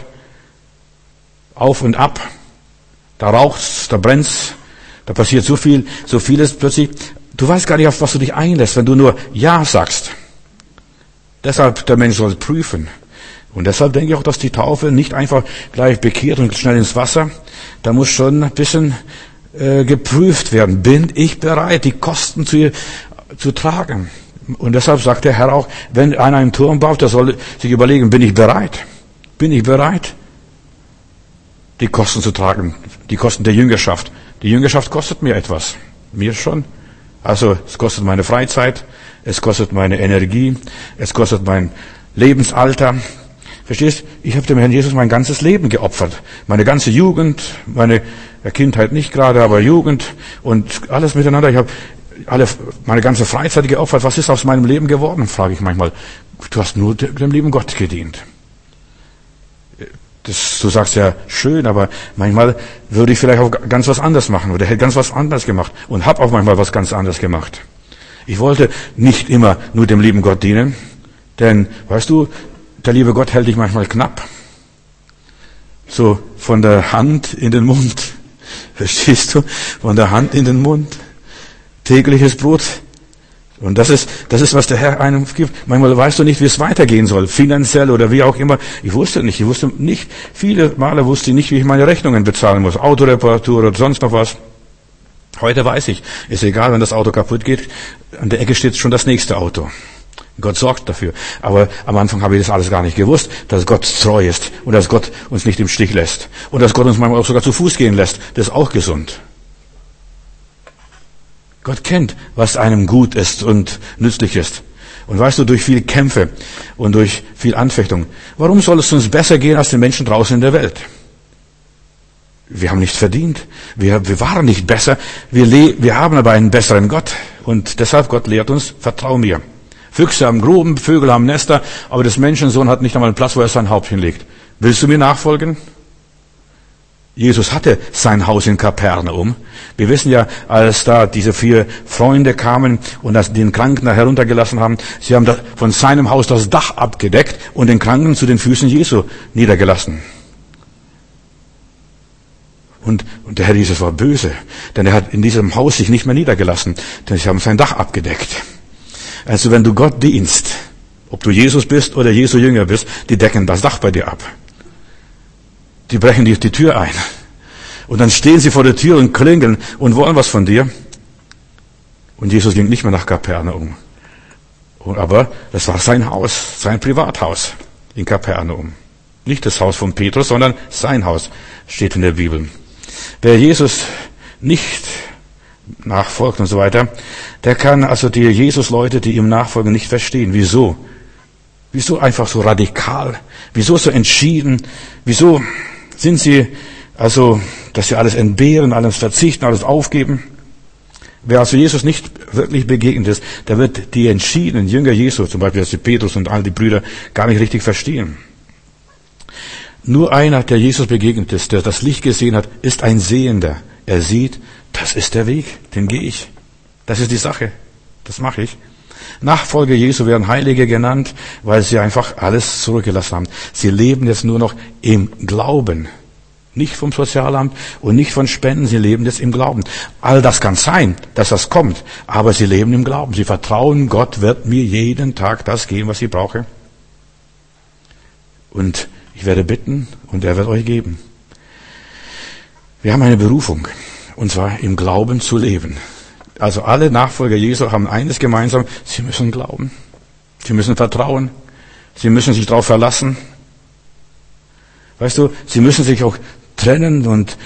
Auf und ab. Da raucht's, da brennt's, da passiert so vieles plötzlich. Du weißt gar nicht, auf was du dich einlässt, wenn du nur Ja sagst. Deshalb, der Mensch soll prüfen. Und deshalb denke ich auch, dass die Taufe nicht einfach gleich bekehrt und schnell ins Wasser. Da muss schon ein bisschen geprüft werden. Bin ich bereit, die Kosten zu tragen? Und deshalb sagt der Herr auch, wenn einer einen Turm baut, der soll sich überlegen, bin ich bereit? Bin ich bereit, die Kosten zu tragen? Die Kosten der Jüngerschaft. Die Jüngerschaft kostet mir etwas. Mir schon. Also es kostet meine Freizeit, es kostet meine Energie, es kostet mein Lebensalter. Verstehst? Ich habe dem Herrn Jesus mein ganzes Leben geopfert. Meine ganze Jugend, meine Kindheit nicht gerade, aber Jugend und alles miteinander. Ich habe meine ganze Freizeit geopfert. Was ist aus meinem Leben geworden, frage ich manchmal. Du hast nur dem lieben Gott gedient. Du sagst ja schön, aber manchmal würde ich vielleicht auch ganz was anderes machen oder hätte ganz was anderes gemacht und habe auch manchmal was ganz anderes gemacht. Ich wollte nicht immer nur dem lieben Gott dienen, denn, weißt du, der liebe Gott hält dich manchmal knapp. So von der Hand in den Mund. Verstehst du? Von der Hand in den Mund. Tägliches Brot. Und das ist, was der Herr einem gibt. Manchmal weißt du nicht, wie es weitergehen soll. Finanziell oder wie auch immer. Ich wusste nicht. Viele Male wusste ich nicht, wie ich meine Rechnungen bezahlen muss. Autoreparatur oder sonst noch was. Heute weiß ich. Ist egal, wenn das Auto kaputt geht. An der Ecke steht schon das nächste Auto. Gott sorgt dafür. Aber am Anfang habe ich das alles gar nicht gewusst, dass Gott treu ist und dass Gott uns nicht im Stich lässt. Und dass Gott uns manchmal auch sogar zu Fuß gehen lässt. Das ist auch gesund. Gott kennt, was einem gut ist und nützlich ist. Und weißt du, durch viele Kämpfe und durch viel Anfechtung. Warum soll es uns besser gehen als den Menschen draußen in der Welt? Wir haben nichts verdient. Wir waren nicht besser. Wir haben aber einen besseren Gott. Und deshalb, Gott lehrt uns, vertrau mir. Füchse haben Gruben, Vögel haben Nester, aber das Menschensohn hat nicht einmal einen Platz, wo er sein Haupt hinlegt. Willst du mir nachfolgen? Jesus hatte sein Haus in Kapernaum. Wir wissen ja, als da diese 4 Freunde kamen und den Kranken da heruntergelassen haben, sie haben von seinem Haus das Dach abgedeckt und den Kranken zu den Füßen Jesu niedergelassen. Und der Herr Jesus war böse, denn er hat in diesem Haus sich nicht mehr niedergelassen, denn sie haben sein Dach abgedeckt. Also wenn du Gott dienst, ob du Jesus bist oder Jesu Jünger bist, die decken das Dach bei dir ab. Die brechen dir die Tür ein. Und dann stehen sie vor der Tür und klingeln und wollen was von dir. Und Jesus ging nicht mehr nach Kapernaum. Aber das war sein Haus, sein Privathaus in Kapernaum. Nicht das Haus von Petrus, sondern sein Haus, steht in der Bibel. Wer Jesus nicht nachfolgt und so weiter, der kann also die Jesus-Leute, die ihm nachfolgen, nicht verstehen. Wieso? Wieso einfach so radikal? Wieso so entschieden? Wieso sind sie also, dass sie alles entbehren, alles verzichten, alles aufgeben? Wer also Jesus nicht wirklich begegnet ist, der wird die entschiedenen Jünger Jesu, zum Beispiel die Petrus und all die Brüder, gar nicht richtig verstehen. Nur einer, der Jesus begegnet ist, der das Licht gesehen hat, ist ein Sehender. Er sieht, das ist der Weg, den gehe ich. Das ist die Sache, das mache ich. Nachfolger Jesu werden Heilige genannt, weil sie einfach alles zurückgelassen haben. Sie leben jetzt nur noch im Glauben. Nicht vom Sozialamt und nicht von Spenden. Sie leben jetzt im Glauben. All das kann sein, dass das kommt. Aber sie leben im Glauben. Sie vertrauen, Gott wird mir jeden Tag das geben, was ich brauche. Und ich werde bitten und er wird euch geben. Wir haben eine Berufung. Und zwar im Glauben zu leben. Also alle Nachfolger Jesu haben eines gemeinsam. Sie müssen glauben. Sie müssen vertrauen. Sie müssen sich darauf verlassen. Weißt du, sie müssen sich auch trennen und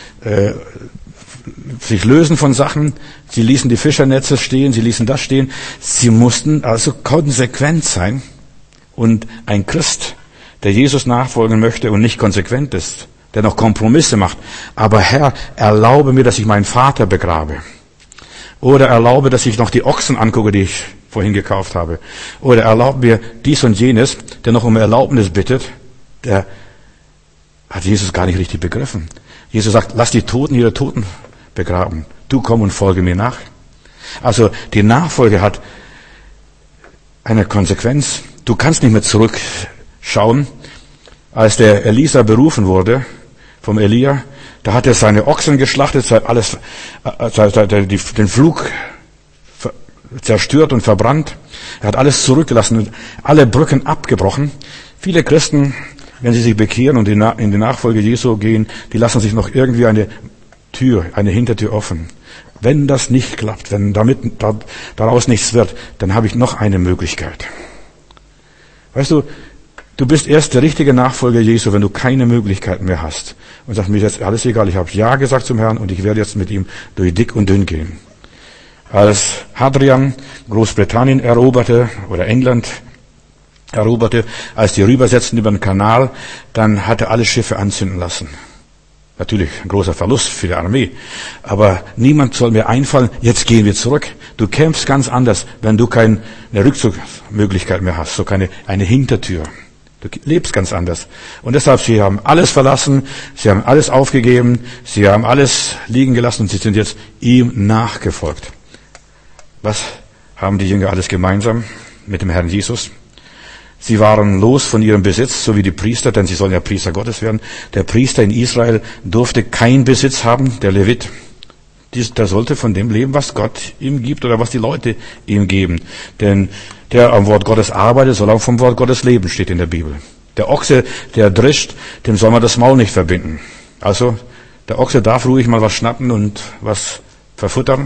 sich lösen von Sachen. Sie ließen die Fischernetze stehen, sie ließen das stehen. Sie mussten also konsequent sein. Und ein Christ, der Jesus nachfolgen möchte und nicht konsequent ist, der noch Kompromisse macht. Aber Herr, erlaube mir, dass ich meinen Vater begrabe. Oder erlaube, dass ich noch die Ochsen angucke, die ich vorhin gekauft habe. Oder erlaube mir dies und jenes, der noch um Erlaubnis bittet, der hat Jesus gar nicht richtig begriffen. Jesus sagt, lass die Toten ihre Toten begraben. Du komm und folge mir nach. Also die Nachfolge hat eine Konsequenz. Du kannst nicht mehr zurückschauen. Als der Elisa berufen wurde vom Elia, da hat er seine Ochsen geschlachtet, den Flug zerstört und verbrannt. Er hat alles zurückgelassen und alle Brücken abgebrochen. Viele Christen, wenn sie sich bekehren und in die Nachfolge Jesu gehen, die lassen sich noch irgendwie eine Hintertür offen. Wenn das nicht klappt, wenn daraus nichts wird, dann habe ich noch eine Möglichkeit. Weißt du, du bist erst der richtige Nachfolger Jesu, wenn du keine Möglichkeiten mehr hast. Und sagst, mir ist jetzt alles egal, ich habe Ja gesagt zum Herrn und ich werde jetzt mit ihm durch dick und dünn gehen. Als Hadrian Großbritannien eroberte oder England eroberte, als die rübersetzten über den Kanal, dann hat er alle Schiffe anzünden lassen. Natürlich ein großer Verlust für die Armee. Aber niemand soll mir einfallen, jetzt gehen wir zurück. Du kämpfst ganz anders, wenn du keine Rückzugsmöglichkeit mehr hast, so eine Hintertür. Du lebst ganz anders. Und deshalb, sie haben alles verlassen, sie haben alles aufgegeben, sie haben alles liegen gelassen und sie sind jetzt ihm nachgefolgt. Was haben die Jünger alles gemeinsam mit dem Herrn Jesus? Sie waren los von ihrem Besitz, so wie die Priester, denn sie sollen ja Priester Gottes werden. Der Priester in Israel durfte keinen Besitz haben, der Levit. Der sollte von dem leben, was Gott ihm gibt oder was die Leute ihm geben. Denn der am Wort Gottes arbeitet, soll auch vom Wort Gottes leben, steht in der Bibel. Der Ochse, der drischt, dem soll man das Maul nicht verbinden. Also, der Ochse darf ruhig mal was schnappen und was verfuttern.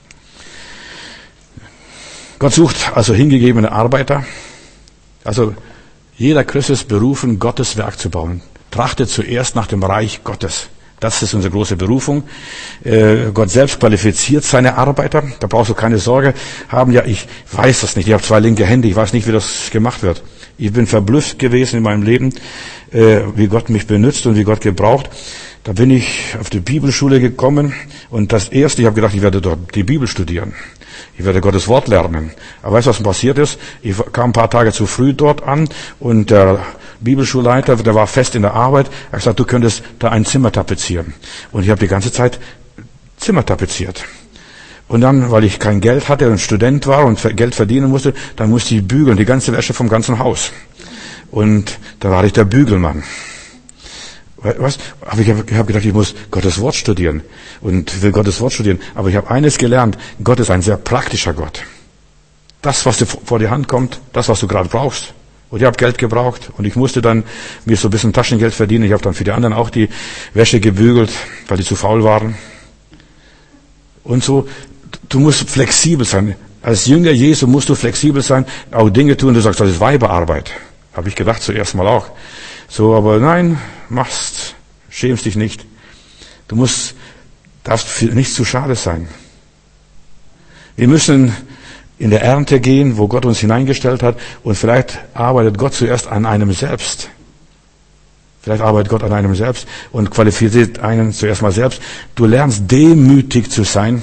Gott sucht also hingegebene Arbeiter. Also jeder Christ ist berufen, Gottes Werk zu bauen. Trachtet zuerst nach dem Reich Gottes. Das ist unsere große Berufung. Gott selbst qualifiziert seine Arbeiter. Da brauchst du keine Sorge haben. Ja, ich weiß das nicht. Ich habe 2 linke Hände. Ich weiß nicht, wie das gemacht wird. Ich bin verblüfft gewesen in meinem Leben, wie Gott mich benutzt und wie Gott gebraucht. Da bin ich auf die Bibelschule gekommen und das erste, ich habe gedacht, ich werde dort die Bibel studieren. Ich werde Gottes Wort lernen. Aber weißt du, was passiert ist? Ich kam ein paar Tage zu früh dort an und der Bibelschulleiter, der war fest in der Arbeit, er hat gesagt, du könntest da ein Zimmer tapezieren. Und ich habe die ganze Zeit Zimmer tapeziert. Und dann, weil ich kein Geld hatte und Student war und Geld verdienen musste, dann musste ich bügeln, die ganze Wäsche vom ganzen Haus. Und da war ich der Bügelmann. Was? Aber ich habe gedacht, ich muss Gottes Wort studieren und will Gottes Wort studieren. Aber ich habe eines gelernt, Gott ist ein sehr praktischer Gott. Das, was dir vor die Hand kommt, das, was du gerade brauchst. Und ich habe Geld gebraucht und ich musste dann mir so ein bisschen Taschengeld verdienen. Ich habe dann für die anderen auch die Wäsche gebügelt, weil die zu faul waren. Und so, du musst flexibel sein. Als Jünger Jesu musst du flexibel sein, auch Dinge tun, du sagst, das ist Weiberarbeit. Habe ich gedacht zuerst mal auch. So, aber nein, machst, schämst dich nicht. Darfst für nichts zu schade sein. Wir müssen in der Ernte gehen, wo Gott uns hineingestellt hat, und vielleicht arbeitet Gott zuerst an einem selbst. Vielleicht arbeitet Gott an einem selbst und qualifiziert einen zuerst mal selbst. Du lernst demütig zu sein.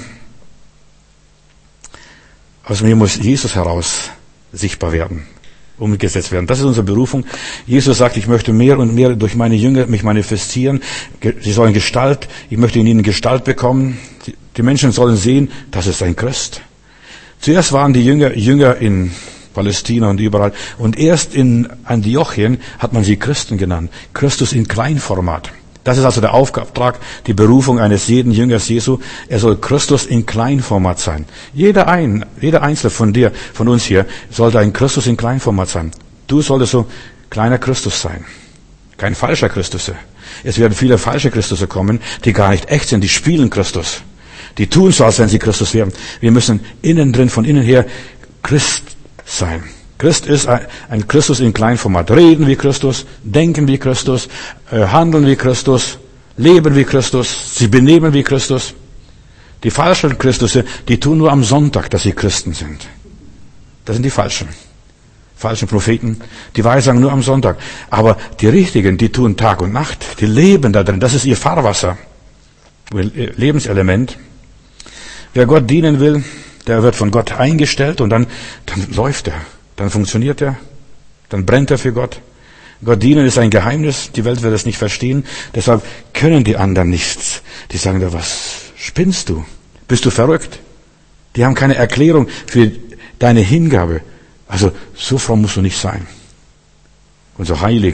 Aus mir muss Jesus heraus sichtbar werden, umgesetzt werden. Das ist unsere Berufung. Jesus sagt, ich möchte mehr und mehr durch meine Jünger mich manifestieren. Sie sollen Gestalt, ich möchte in ihnen Gestalt bekommen. Die Menschen sollen sehen, das ist ein Christ. Zuerst waren die Jünger in Palästina und überall. Und erst in Antiochien hat man sie Christen genannt. Christus in Kleinformat. Das ist also der Auftrag, die Berufung eines jeden Jüngers Jesu. Er soll Christus in Kleinformat sein. Jeder Einzelne von dir, von uns hier, sollte ein Christus in Kleinformat sein. Du solltest so kleiner Christus sein. Kein falscher Christus. Es werden viele falsche Christusse kommen, die gar nicht echt sind, die spielen Christus. Die tun so, als wenn sie Christus wären. Wir müssen innen drin, von innen her Christ sein. Christ ist ein Christus in Kleinformat. Reden wie Christus, denken wie Christus, handeln wie Christus, leben wie Christus, sie benehmen wie Christus. Die falschen Christusse, die tun nur am Sonntag, dass sie Christen sind. Das sind die falschen Propheten, die weissagen nur am Sonntag. Aber die richtigen, die tun Tag und Nacht, die leben da drin. Das ist ihr Fahrwasser, ihr Lebenselement. Wer Gott dienen will, der wird von Gott eingestellt und dann läuft er. Dann funktioniert er, dann brennt er für Gott. Gott dienen ist ein Geheimnis, die Welt wird es nicht verstehen, deshalb können die anderen nichts. Die sagen da, was spinnst du? Bist du verrückt? Die haben keine Erklärung für deine Hingabe. Also so fromm musst du nicht sein. Und so heilig.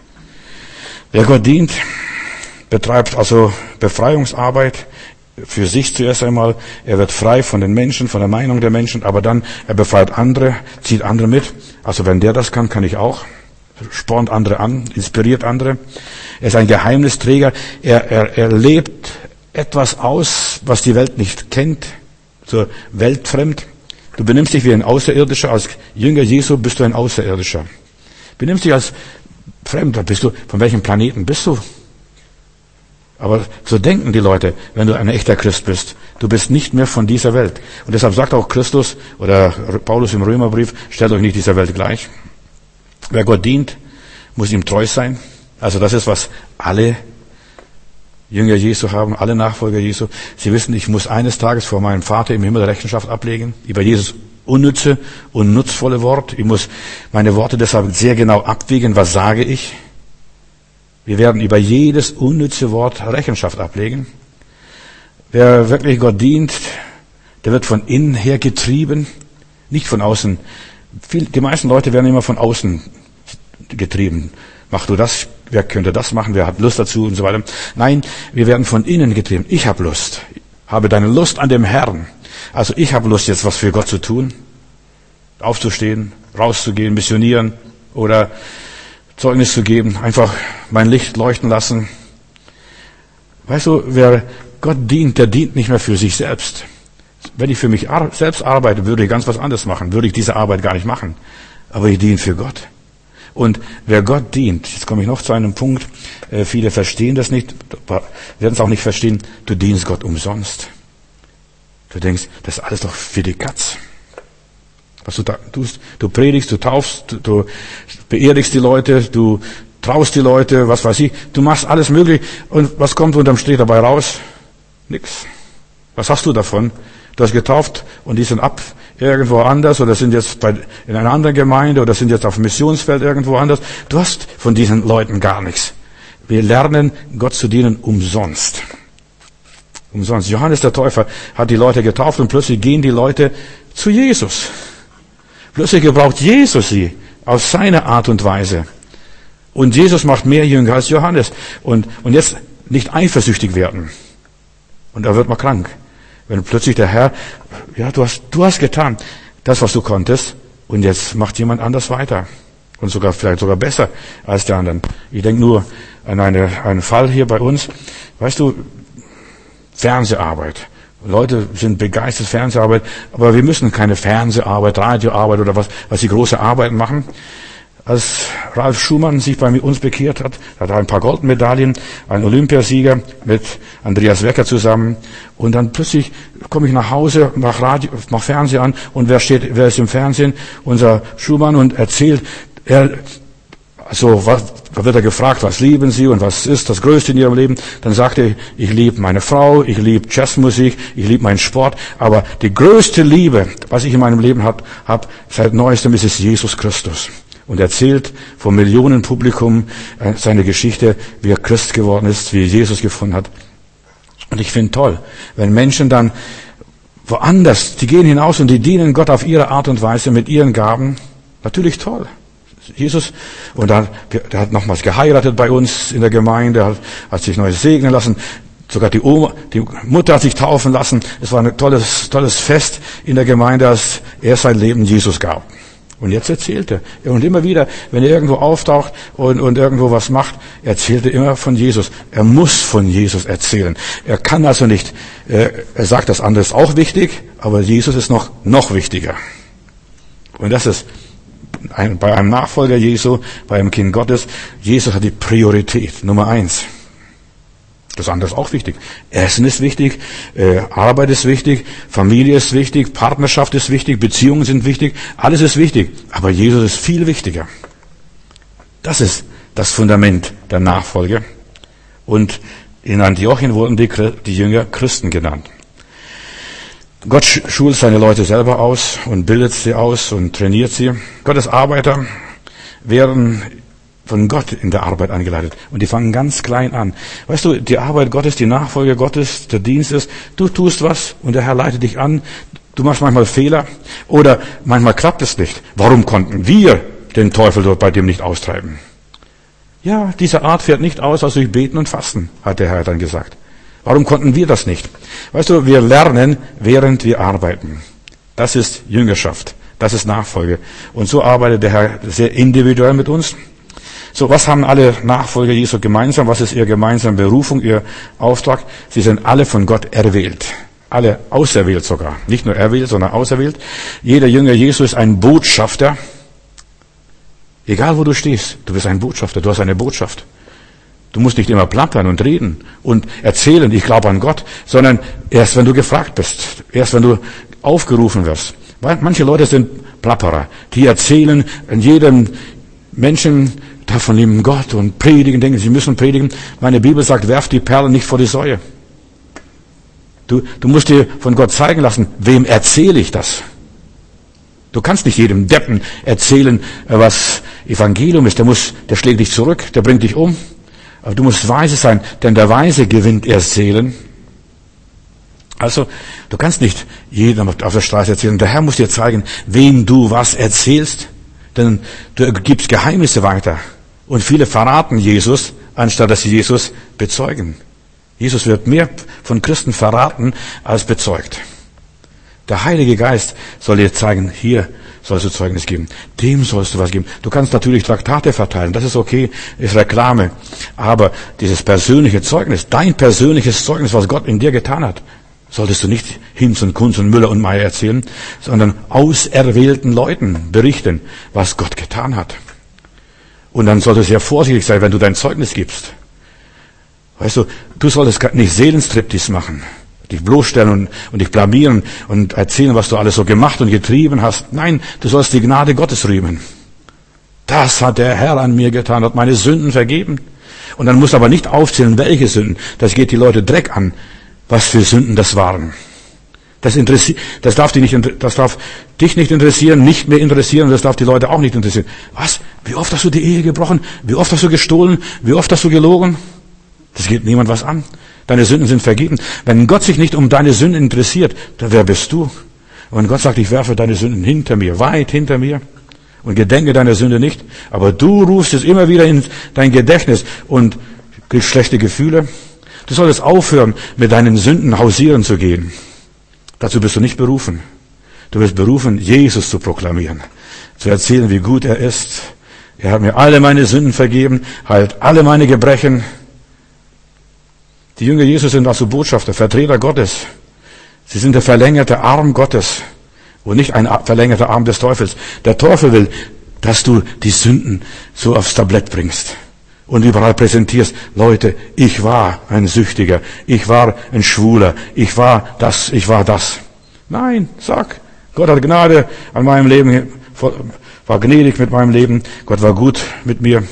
Wer Gott dient, betreibt also Befreiungsarbeit, für sich zuerst einmal, er wird frei von den Menschen, von der Meinung der Menschen, aber dann, er befreit andere, zieht andere mit. Also wenn der das kann, kann ich auch. Spornt andere an, inspiriert andere. Er ist ein Geheimnisträger, er lebt etwas aus, was die Welt nicht kennt, so weltfremd. Du benimmst dich wie ein Außerirdischer, als Jünger Jesu bist du ein Außerirdischer. Benimmst dich als Fremder, von welchem Planeten bist du? Aber so denken die Leute, wenn du ein echter Christ bist. Du bist nicht mehr von dieser Welt. Und deshalb sagt auch Christus oder Paulus im Römerbrief, stellt euch nicht dieser Welt gleich. Wer Gott dient, muss ihm treu sein. Also das ist, was alle Jünger Jesu haben, alle Nachfolger Jesu. Sie wissen, ich muss eines Tages vor meinem Vater im Himmel Rechenschaft ablegen über dieses unnütze und nutzvolle Wort. Ich muss meine Worte deshalb sehr genau abwägen, was sage ich. Wir werden über jedes unnütze Wort Rechenschaft ablegen. Wer wirklich Gott dient, der wird von innen her getrieben, nicht von außen. Die meisten Leute werden immer von außen getrieben. Mach du das, wer könnte das machen, wer hat Lust dazu und so weiter. Nein, wir werden von innen getrieben. Ich habe Lust. Habe deine Lust an dem Herrn. Also ich habe Lust, jetzt was für Gott zu tun. Aufzustehen, rauszugehen, missionieren oder Zeugnis zu geben, einfach mein Licht leuchten lassen. Weißt du, wer Gott dient, der dient nicht mehr für sich selbst. Wenn ich für mich selbst arbeite, würde ich ganz was anderes machen, würde ich diese Arbeit gar nicht machen. Aber ich diene für Gott. Und wer Gott dient, jetzt komme ich noch zu einem Punkt, viele verstehen das nicht, werden es auch nicht verstehen, du dienst Gott umsonst. Du denkst, das ist alles doch für die Katz. Was du da tust, du predigst, du taufst, du beerdigst die Leute, du traust die Leute, was weiß ich, du machst alles möglich und was kommt unterm Strich dabei raus? Nix. Was hast du davon? Du hast getauft und die sind ab irgendwo anders oder sind jetzt in einer anderen Gemeinde oder sind jetzt auf dem Missionsfeld irgendwo anders. Du hast von diesen Leuten gar nichts. Wir lernen, Gott zu dienen umsonst. Umsonst. Johannes der Täufer hat die Leute getauft und plötzlich gehen die Leute zu Jesus. Plötzlich gebraucht Jesus sie auf seine Art und Weise. Und Jesus macht mehr Jünger als Johannes. Und jetzt nicht eifersüchtig werden. Und da wird man krank. Wenn plötzlich der Herr, ja, du hast getan, das, was du konntest, und jetzt macht jemand anders weiter. Und vielleicht sogar besser als die anderen. Ich denke nur an einen Fall hier bei uns. Weißt du, Fernseharbeit. Leute sind begeistert Fernseharbeit, aber wir müssen keine Fernseharbeit, Radioarbeit oder was die große Arbeiten machen. Als Ralf Schumann sich bei uns bekehrt hat er ein paar Goldmedaillen, ein Olympiasieger mit Andreas Wecker zusammen. Und dann plötzlich komme ich nach Hause, mach Fernsehen an und wer ist im Fernsehen? Unser Schumann und erzählt, da wird er gefragt, was lieben Sie und was ist das Größte in Ihrem Leben? Dann sagt er, ich liebe meine Frau, ich liebe Jazzmusik, ich liebe meinen Sport, aber die größte Liebe, was ich in meinem Leben habe, seit Neuestem ist es Jesus Christus. Und erzählt vom Millionenpublikum seine Geschichte, wie er Christ geworden ist, wie Jesus gefunden hat. Und ich finde toll, wenn Menschen dann woanders, die gehen hinaus und die dienen Gott auf ihre Art und Weise mit ihren Gaben. Natürlich toll. Jesus, und der hat nochmals geheiratet bei uns in der Gemeinde, hat sich neu segnen lassen. Sogar die Mutter hat sich taufen lassen. Es war ein tolles Fest in der Gemeinde, als er sein Leben Jesus gab. Und jetzt erzählt er. Und immer wieder, wenn er irgendwo auftaucht und irgendwo was macht, erzählt er immer von Jesus. Er muss von Jesus erzählen. Er kann also nicht, er sagt, das andere ist auch wichtig, aber Jesus ist noch wichtiger. Und das ist bei einem Nachfolger Jesu, bei einem Kind Gottes, Jesus hat die Priorität, Nummer 1. Das andere ist auch wichtig. Essen ist wichtig, Arbeit ist wichtig, Familie ist wichtig, Partnerschaft ist wichtig, Beziehungen sind wichtig, alles ist wichtig. Aber Jesus ist viel wichtiger. Das ist das Fundament der Nachfolge. Und in Antiochien wurden die Jünger Christen genannt. Gott schult seine Leute selber aus und bildet sie aus und trainiert sie. Gottes Arbeiter werden von Gott in der Arbeit angeleitet. Und die fangen ganz klein an. Weißt du, die Arbeit Gottes, die Nachfolge Gottes, der Dienst ist, du tust was und der Herr leitet dich an. Du machst manchmal Fehler oder manchmal klappt es nicht. Warum konnten wir den Teufel dort bei dem nicht austreiben? Ja, diese Art fährt nicht aus, als durch Beten und Fasten, hat der Herr dann gesagt. Warum konnten wir das nicht? Weißt du, wir lernen, während wir arbeiten. Das ist Jüngerschaft. Das ist Nachfolge. Und so arbeitet der Herr sehr individuell mit uns. So, was haben alle Nachfolger Jesu gemeinsam? Was ist ihre gemeinsame Berufung, ihr Auftrag? Sie sind alle von Gott erwählt. Alle auserwählt sogar. Nicht nur erwählt, sondern auserwählt. Jeder Jünger Jesu ist ein Botschafter. Egal wo du stehst, du bist ein Botschafter, du hast eine Botschaft. Du musst nicht immer plappern und reden und erzählen, ich glaube an Gott, sondern erst wenn du gefragt bist, erst wenn du aufgerufen wirst. Weil manche Leute sind Plapperer, die erzählen an jedem Menschen davon lieben Gott und predigen, denken, sie müssen predigen. Meine Bibel sagt, werf die Perlen nicht vor die Säue. Du musst dir von Gott zeigen lassen, wem erzähle ich das? Du kannst nicht jedem Deppen erzählen, was Evangelium ist. Der schlägt dich zurück, der bringt dich um. Aber du musst weise sein, denn der Weise gewinnt erst Seelen. Also, du kannst nicht jedem auf der Straße erzählen. Der Herr muss dir zeigen, wem du was erzählst. Denn du gibst Geheimnisse weiter. Und viele verraten Jesus, anstatt dass sie Jesus bezeugen. Jesus wird mehr von Christen verraten als bezeugt. Der Heilige Geist soll dir zeigen, hier sollst du Zeugnis geben. Dem sollst du was geben. Du kannst natürlich Traktate verteilen, das ist okay, ist Reklame. Aber dieses persönliche Zeugnis, dein persönliches Zeugnis, was Gott in dir getan hat, solltest du nicht Hinz und Kunz und Müller und Meier erzählen, sondern auserwählten Leuten berichten, was Gott getan hat. Und dann solltest du sehr vorsichtig sein, wenn du dein Zeugnis gibst. Weißt du, du solltest nicht Seelenstriptease machen, dich bloßstellen und dich blamieren und erzählen, was du alles so gemacht und getrieben hast. Nein, du sollst die Gnade Gottes rühmen. Das hat der Herr an mir getan, hat meine Sünden vergeben. Und dann musst du aber nicht aufzählen, welche Sünden. Das geht die Leute Dreck an, was für Sünden das waren. Das darf dich nicht interessieren, nicht mehr interessieren, und das darf die Leute auch nicht interessieren. Was? Wie oft hast du die Ehe gebrochen? Wie oft hast du gestohlen? Wie oft hast du gelogen? Das geht niemand was an. Deine Sünden sind vergeben. Wenn Gott sich nicht um deine Sünden interessiert, dann wer bist du? Und Gott sagt, ich werfe deine Sünden hinter mir, weit hinter mir, und gedenke deiner Sünde nicht. Aber du rufst es immer wieder in dein Gedächtnis und kriegst schlechte Gefühle. Du solltest aufhören, mit deinen Sünden hausieren zu gehen. Dazu bist du nicht berufen. Du bist berufen, Jesus zu proklamieren, zu erzählen, wie gut er ist. Er hat mir alle meine Sünden vergeben, heilt alle meine Gebrechen. Die Jünger Jesus sind also Botschafter, Vertreter Gottes. Sie sind der verlängerte Arm Gottes und nicht ein verlängerter Arm des Teufels. Der Teufel will, dass du die Sünden so aufs Tablett bringst und überall präsentierst. Leute, ich war ein Süchtiger, ich war ein Schwuler, ich war das. Nein, sag, Gott hat Gnade an meinem Leben, war gnädig mit meinem Leben, Gott war gut mit mir.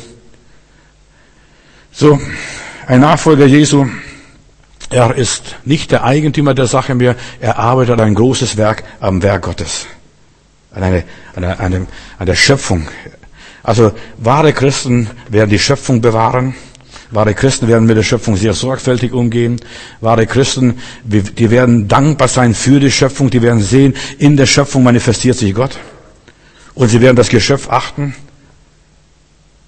So, ein Nachfolger Jesu, er ist nicht der Eigentümer der Sache mehr, er arbeitet ein großes Werk am Werk Gottes, an der Schöpfung. Also wahre Christen werden die Schöpfung bewahren, wahre Christen werden mit der Schöpfung sehr sorgfältig umgehen, wahre Christen, die werden dankbar sein für die Schöpfung, die werden sehen, in der Schöpfung manifestiert sich Gott und sie werden das Geschöpf achten.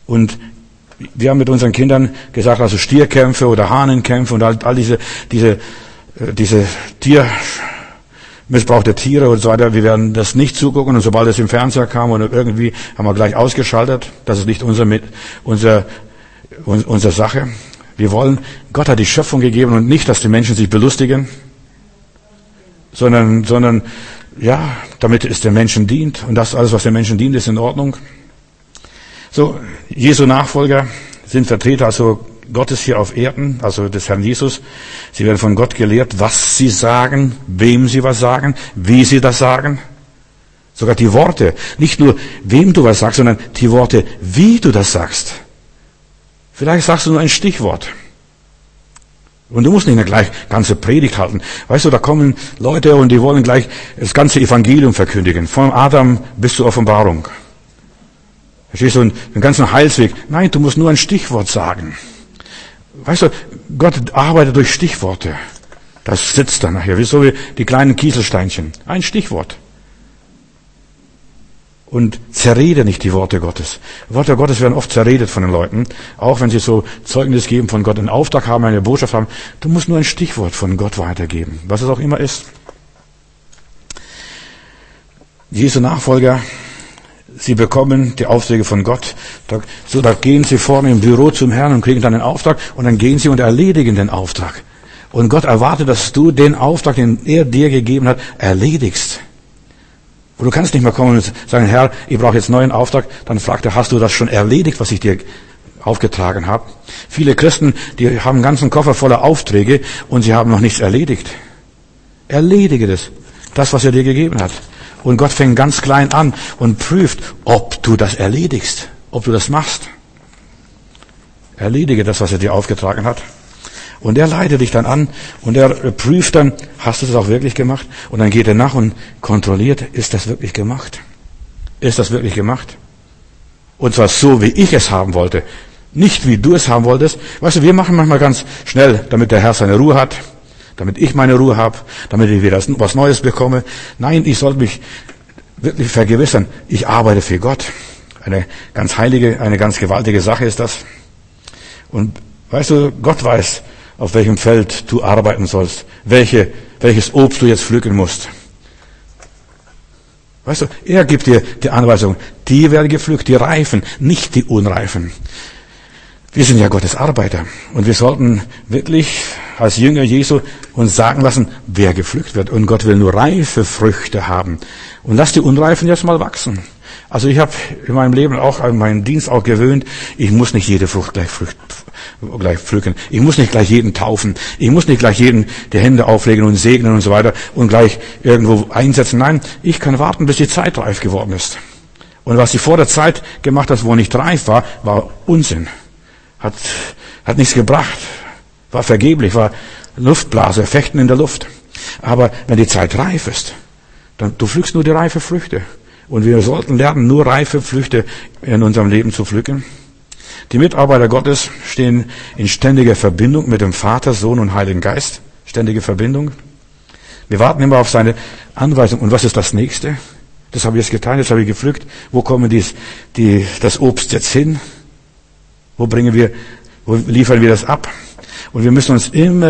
Und wir haben mit unseren Kindern gesagt, also Stierkämpfe oder Hahnenkämpfe und all diese missbrauchte Tiere und so weiter, wir werden das nicht zugucken und sobald es im Fernseher kam oder irgendwie, haben wir gleich ausgeschaltet. Das ist nicht unsere Sache. Wir wollen, Gott hat die Schöpfung gegeben und nicht, dass die Menschen sich belustigen, sondern ja, damit es den Menschen dient und das alles, was den Menschen dient, ist in Ordnung. So, Jesu Nachfolger sind Vertreter also Gottes hier auf Erden, also des Herrn Jesus. Sie werden von Gott gelehrt, was sie sagen, wem sie was sagen, wie sie das sagen. Sogar die Worte, nicht nur wem du was sagst, sondern die Worte, wie du das sagst. Vielleicht sagst du nur ein Stichwort. Und du musst nicht eine gleich ganze Predigt halten. Weißt du, da kommen Leute und die wollen gleich das ganze Evangelium verkündigen. Von Adam bis zur Offenbarung. Verstehst du, den ganzen Heilsweg. Nein, du musst nur ein Stichwort sagen. Weißt du, Gott arbeitet durch Stichworte. Das sitzt dann nachher, wie so wie die kleinen Kieselsteinchen. Ein Stichwort. Und zerrede nicht die Worte Gottes. Worte Gottes werden oft zerredet von den Leuten, auch wenn sie so Zeugnis geben von Gott, einen Auftrag haben, eine Botschaft haben. Du musst nur ein Stichwort von Gott weitergeben, was es auch immer ist. Jesu Nachfolger, sie bekommen die Aufträge von Gott. Da gehen sie vorne im Büro zum Herrn und kriegen dann den Auftrag und dann gehen sie und erledigen den Auftrag. Und Gott erwartet, dass du den Auftrag, den er dir gegeben hat, erledigst. Und du kannst nicht mehr kommen und sagen, Herr, ich brauche jetzt einen neuen Auftrag. Dann fragt er, hast du das schon erledigt, was ich dir aufgetragen habe? Viele Christen, die haben einen ganzen Koffer voller Aufträge und sie haben noch nichts erledigt. Erledige das, was er dir gegeben hat. Und Gott fängt ganz klein an und prüft, ob du das erledigst, ob du das machst. Erledige das, was er dir aufgetragen hat. Und er leitet dich dann an und er prüft dann, hast du das auch wirklich gemacht? Und dann geht er nach und kontrolliert, ist das wirklich gemacht? Ist das wirklich gemacht? Und zwar so, wie ich es haben wollte. Nicht, wie du es haben wolltest. Weißt du, wir machen manchmal ganz schnell, damit der Herr seine Ruhe hat, damit ich meine Ruhe habe, damit ich wieder was Neues bekomme. Nein, ich sollte mich wirklich vergewissern, ich arbeite für Gott. Eine ganz heilige, eine ganz gewaltige Sache ist das. Und weißt du, Gott weiß, auf welchem Feld du arbeiten sollst, welches Obst du jetzt pflücken musst. Weißt du, er gibt dir die Anweisung, die werden gepflückt, die Reifen, nicht die Unreifen. Wir sind ja Gottes Arbeiter und wir sollten wirklich als Jünger Jesu uns sagen lassen, wer gepflückt wird. Und Gott will nur reife Früchte haben. Und lass die Unreifen jetzt mal wachsen. Also ich habe in meinem Leben auch an meinen Dienst auch gewöhnt, ich muss nicht jede Frucht gleich pflücken. Ich muss nicht gleich jeden taufen. Ich muss nicht gleich jeden die Hände auflegen und segnen und so weiter und gleich irgendwo einsetzen. Nein, ich kann warten, bis die Zeit reif geworden ist. Und was ich vor der Zeit gemacht habe, wo nicht reif war, war Unsinn. Hat nichts gebracht. War vergeblich, war Luftblase, Fechten in der Luft. Aber wenn die Zeit reif ist, dann du pflückst nur die reife Früchte. Und wir sollten lernen, nur reife Früchte in unserem Leben zu pflücken. Die Mitarbeiter Gottes stehen in ständiger Verbindung mit dem Vater, Sohn und Heiligen Geist. Ständige Verbindung. Wir warten immer auf seine Anweisung. Und was ist das Nächste? Das habe ich jetzt getan, das habe ich gepflückt. Wo kommen das Obst jetzt hin? Wo liefern wir das ab? Und wir müssen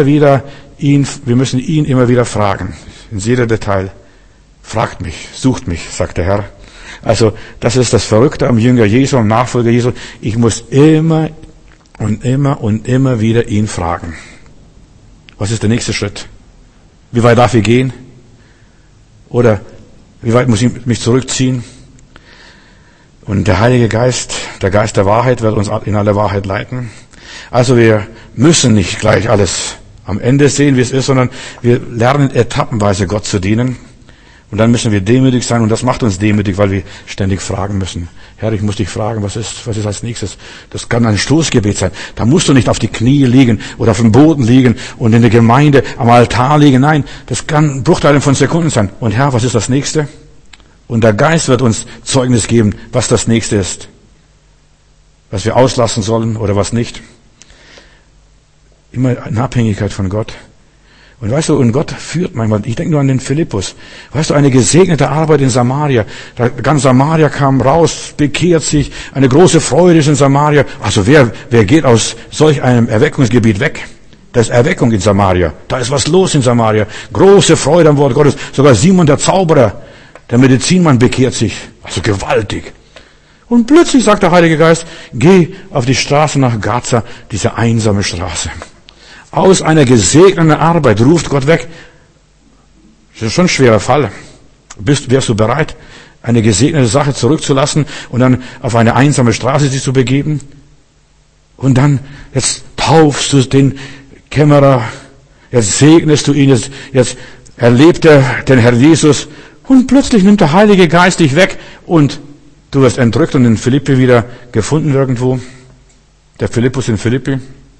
ihn immer wieder fragen. In jeder Detail. Fragt mich, sucht mich, sagt der Herr. Also, das ist das Verrückte am Jünger Jesu, am Nachfolger Jesu. Ich muss immer und immer wieder ihn fragen. Was ist der nächste Schritt? Wie weit darf ich gehen? Oder wie weit muss ich mich zurückziehen? Und der Heilige Geist, der Geist der Wahrheit, wird uns in alle Wahrheit leiten. Also wir müssen nicht gleich alles am Ende sehen, wie es ist, sondern wir lernen etappenweise Gott zu dienen. Und dann müssen wir demütig sein und das macht uns demütig, weil wir ständig fragen müssen. Herr, ich muss dich fragen, was ist als nächstes? Das kann ein Stoßgebet sein. Da musst du nicht auf die Knie liegen oder auf dem Boden liegen und in der Gemeinde am Altar liegen. Nein, das kann Bruchteile von Sekunden sein. Und Herr, was ist das Nächste? Und der Geist wird uns Zeugnis geben, was das Nächste ist. Was wir auslassen sollen oder was nicht. Immer in Abhängigkeit von Gott. Und weißt du, und Gott führt manchmal, ich denke nur an den Philippus. Weißt du, eine gesegnete Arbeit in Samaria. Ganz Samaria kam raus, bekehrt sich, eine große Freude ist in Samaria. Also wer geht aus solch einem Erweckungsgebiet weg? Da ist Erweckung in Samaria. Da ist was los in Samaria. Große Freude am Wort Gottes. Sogar Simon der Zauberer, der Medizinmann, bekehrt sich. Also gewaltig. Und plötzlich sagt der Heilige Geist, geh auf die Straße nach Gaza, diese einsame Straße. Aus einer gesegneten Arbeit ruft Gott weg. Das ist schon ein schwerer Fall. Wärst du bereit, eine gesegnete Sache zurückzulassen und dann auf eine einsame Straße sich zu begeben? Und dann, jetzt taufst du den Kämmerer, jetzt segnest du ihn, jetzt erlebt er den Herrn Jesus und plötzlich nimmt der Heilige Geist dich weg und du wirst entrückt und in Philippi wieder gefunden irgendwo. Der Philippus in Philippi.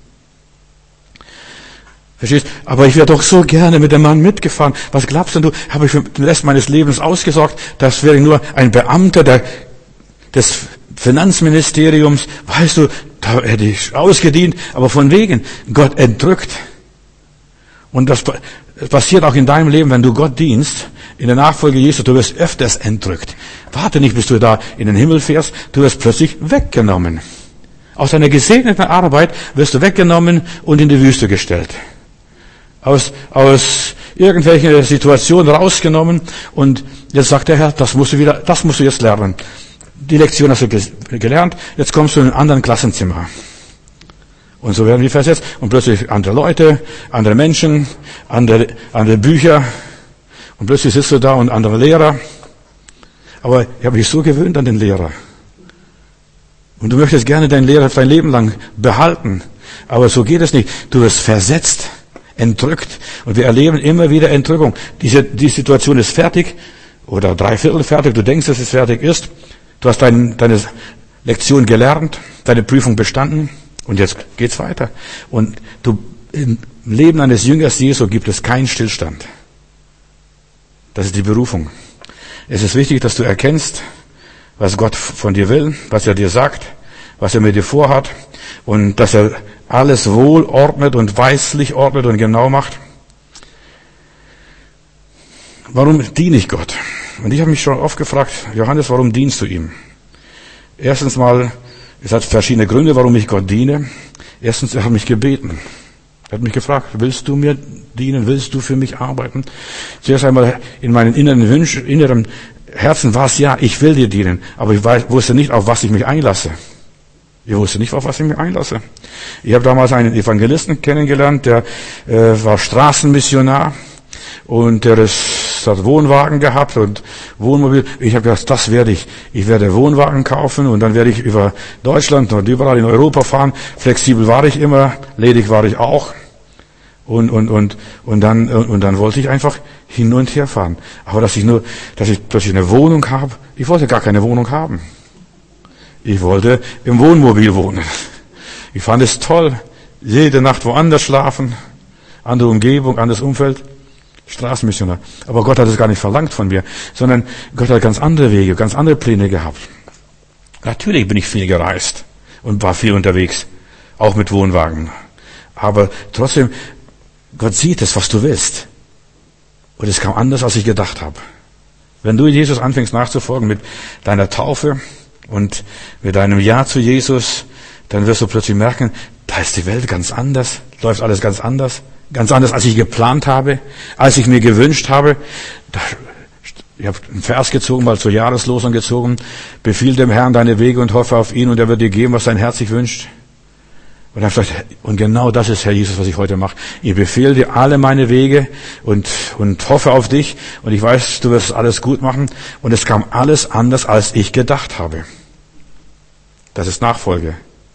Verstehst? Aber ich wäre doch so gerne mit dem Mann mitgefahren. Was glaubst denn du? Habe ich für den Rest meines Lebens ausgesorgt? Das wäre nur ein Beamter des Finanzministeriums. Weißt du, da hätte ich ausgedient. Aber von wegen, Gott entrückt. Und das passiert auch in deinem Leben, wenn du Gott dienst. In der Nachfolge Jesu, du wirst öfters entrückt. Warte nicht, bis du da in den Himmel fährst. Du wirst plötzlich weggenommen. Aus einer gesegneten Arbeit wirst du weggenommen und in die Wüste gestellt. Aus irgendwelchen Situationen rausgenommen und jetzt sagt der Herr, das musst du jetzt lernen. Die Lektion hast du gelernt, jetzt kommst du in einen anderen Klassenzimmer. Und so werden wir versetzt und plötzlich andere Leute, andere Menschen, andere Bücher und plötzlich sitzt du da und andere Lehrer. Aber ich habe mich so gewöhnt an den Lehrer. Und du möchtest gerne deinen Lehrer dein Leben lang behalten. Aber so geht es nicht. Du wirst versetzt. Entrückt. Und wir erleben immer wieder Entrückung. Die Situation ist fertig oder 3/4 fertig. Du denkst, dass es fertig ist. Du hast deine Lektion gelernt, deine Prüfung bestanden und jetzt geht's weiter. Und im Leben eines Jüngers Jesu gibt es keinen Stillstand. Das ist die Berufung. Es ist wichtig, dass du erkennst, was Gott von dir will, was er dir sagt, was er mit dir vorhat und dass er alles wohl ordnet und weislich ordnet und genau macht. Warum diene ich Gott? Und ich habe mich schon oft gefragt, Johannes, warum dienst du ihm? Erstens mal, es hat verschiedene Gründe, warum ich Gott diene. Erstens, er hat mich gebeten. Er hat mich gefragt, willst du mir dienen? Willst du für mich arbeiten? Zuerst einmal in meinen inneren Herzen war es ja, ich will dir dienen. Aber ich wusste nicht, auf was ich mich einlasse. Ich wusste nicht, auf was ich mich einlasse. Ich habe damals einen Evangelisten kennengelernt, der war Straßenmissionar und der hat Wohnwagen gehabt und Wohnmobil. Ich habe gedacht, das werde ich. Ich werde Wohnwagen kaufen und dann werde ich über Deutschland und überall in Europa fahren. Flexibel war ich immer, ledig war ich auch. Und dann wollte ich einfach hin und her fahren. Aber dass ich plötzlich eine Wohnung habe, ich wollte gar keine Wohnung haben. Ich wollte im Wohnmobil wohnen. Ich fand es toll. Jede Nacht woanders schlafen. Andere Umgebung, anderes Umfeld. Straßenmissionar. Aber Gott hat es gar nicht verlangt von mir, sondern Gott hat ganz andere Wege, ganz andere Pläne gehabt. Natürlich bin ich viel gereist und war viel unterwegs. Auch mit Wohnwagen. Aber trotzdem, Gott sieht es, was du willst. Und es kam anders, als ich gedacht habe. Wenn du Jesus anfängst nachzufolgen mit deiner Taufe, und mit deinem Ja zu Jesus, dann wirst du plötzlich merken, da ist die Welt ganz anders, läuft alles ganz anders, als ich geplant habe, als ich mir gewünscht habe. Ich habe einen Vers gezogen, mal zur Jahreslosung gezogen, befiehl dem Herrn deine Wege und hoffe auf ihn und er wird dir geben, was dein Herz sich wünscht. Und er sagt, und genau das ist, Herr Jesus, was ich heute mache. Ich befehle dir alle meine Wege und hoffe auf dich und ich weiß, du wirst alles gut machen. Und es kam alles anders, als ich gedacht habe. Das ist Nachfolge.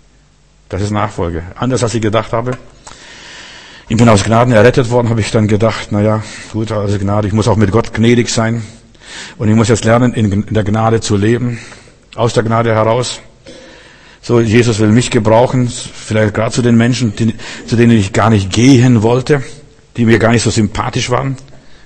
Anders, als ich gedacht habe. Ich bin aus Gnaden errettet worden, habe ich dann gedacht, naja, gut, also Gnade, ich muss auch mit Gott gnädig sein. Und ich muss jetzt lernen, in der Gnade zu leben. Aus der Gnade heraus. So, Jesus will mich gebrauchen, vielleicht gerade zu den Menschen, zu denen ich gar nicht gehen wollte, die mir gar nicht so sympathisch waren.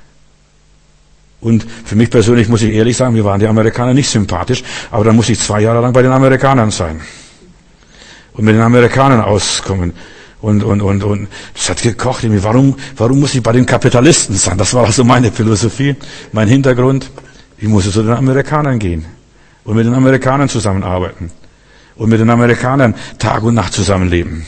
Und für mich persönlich muss ich ehrlich sagen, mir waren die Amerikaner nicht sympathisch, aber dann muss ich 2 Jahre lang bei den Amerikanern sein. Und mit den Amerikanern auskommen. Und das hat gekocht in mir. Warum muss ich bei den Kapitalisten sein? Das war also meine Philosophie, mein Hintergrund. Ich musste zu den Amerikanern gehen und mit den Amerikanern zusammenarbeiten und mit den Amerikanern Tag und Nacht zusammenleben.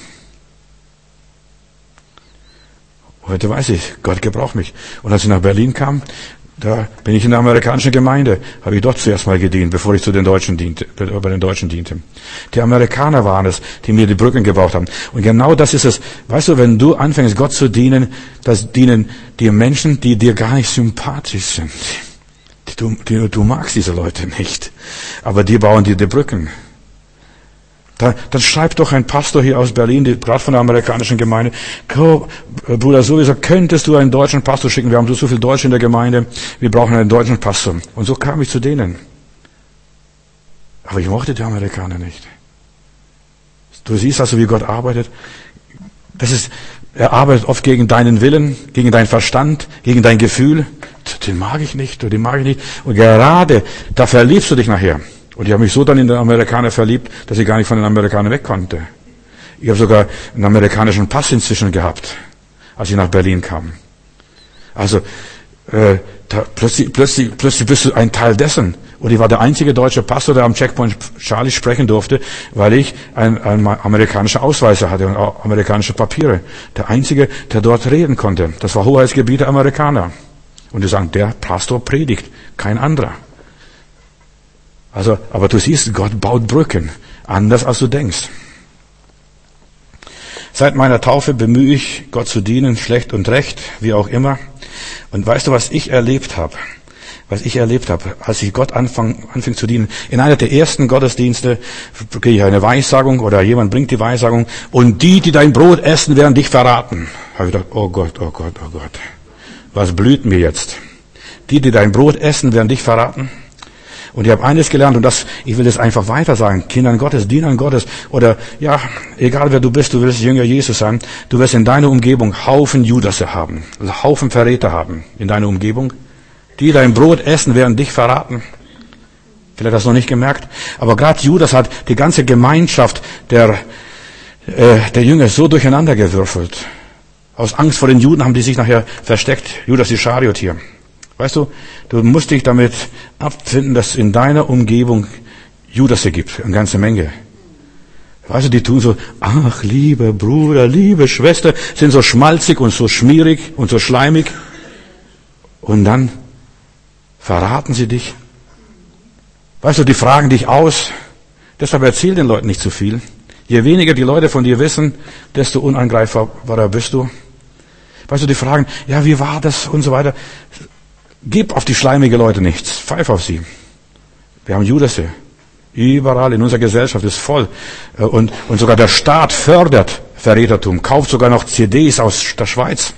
Heute weiß ich, Gott gebraucht mich. Und als ich nach Berlin kam, da bin ich in der amerikanischen Gemeinde, habe ich dort zuerst mal gedient, bevor ich bei den Deutschen diente. Die Amerikaner waren es, die mir die Brücken gebaut haben. Und genau das ist es. Weißt du, wenn du anfängst, Gott zu dienen, das dienen dir Menschen, die dir gar nicht sympathisch sind. Du magst diese Leute nicht. Aber die bauen dir die Brücken. Dann schreibt doch ein Pastor hier aus Berlin, gerade von der amerikanischen Gemeinde, Bruder, sowieso könntest du einen deutschen Pastor schicken, wir haben so viel Deutsche in der Gemeinde, wir brauchen einen deutschen Pastor. Und so kam ich zu denen. Aber ich mochte die Amerikaner nicht. Du siehst also, wie Gott arbeitet. Er arbeitet oft gegen deinen Willen, gegen deinen Verstand, gegen dein Gefühl. Den mag ich nicht. Und gerade da verliebst du dich nachher. Und ich habe mich so dann in den Amerikaner verliebt, dass ich gar nicht von den Amerikanern weg konnte. Ich habe sogar einen amerikanischen Pass inzwischen gehabt, als ich nach Berlin kam. Also plötzlich bist du ein Teil dessen. Und ich war der einzige deutsche Pastor, der am Checkpoint Charlie sprechen durfte, weil ich einen amerikanischen Ausweis hatte und auch amerikanische Papiere. Der einzige, der dort reden konnte. Das war Hoheitsgebiet der Amerikaner. Und die sagen, der Pastor predigt, kein anderer. Also, aber du siehst, Gott baut Brücken, anders als du denkst. Seit meiner Taufe bemühe ich, Gott zu dienen, schlecht und recht, wie auch immer. Und weißt du, was ich erlebt habe, als ich Gott anfing zu dienen? In einer der ersten Gottesdienste kriege ich eine Weissagung oder jemand bringt die Weissagung und die dein Brot essen, werden dich verraten. Habe ich gedacht, oh Gott, was blüht mir jetzt? Die dein Brot essen, werden dich verraten. Und ich habe eines gelernt und ich will das einfach weiter sagen. Kindern Gottes, Dienern Gottes oder ja, egal wer du bist, du willst Jünger Jesus sein. Du wirst in deiner Umgebung Haufen Judasse haben, also Haufen Verräter haben in deiner Umgebung. Die dein Brot essen, werden dich verraten. Vielleicht hast du noch nicht gemerkt. Aber gerade Judas hat die ganze Gemeinschaft der Jünger so durcheinander gewürfelt. Aus Angst vor den Juden haben die sich nachher versteckt. Judas Ischariot hier. Weißt du, du musst dich damit abfinden, dass es in deiner Umgebung Judasse gibt, eine ganze Menge. Weißt du, die tun so, ach, lieber Bruder, liebe Schwester, sind so schmalzig und so schmierig und so schleimig. Und dann verraten sie dich. Weißt du, die fragen dich aus. Deshalb erzähl den Leuten nicht zu viel. Je weniger die Leute von dir wissen, desto unangreifbarer bist du. Weißt du, die fragen, ja, wie war das und so weiter. Gib auf die schleimige Leute nichts. Pfeif auf sie. Wir haben Judasse. Überall in unserer Gesellschaft ist voll. Und sogar der Staat fördert Verrätertum. Kauft sogar noch CDs aus der Schweiz.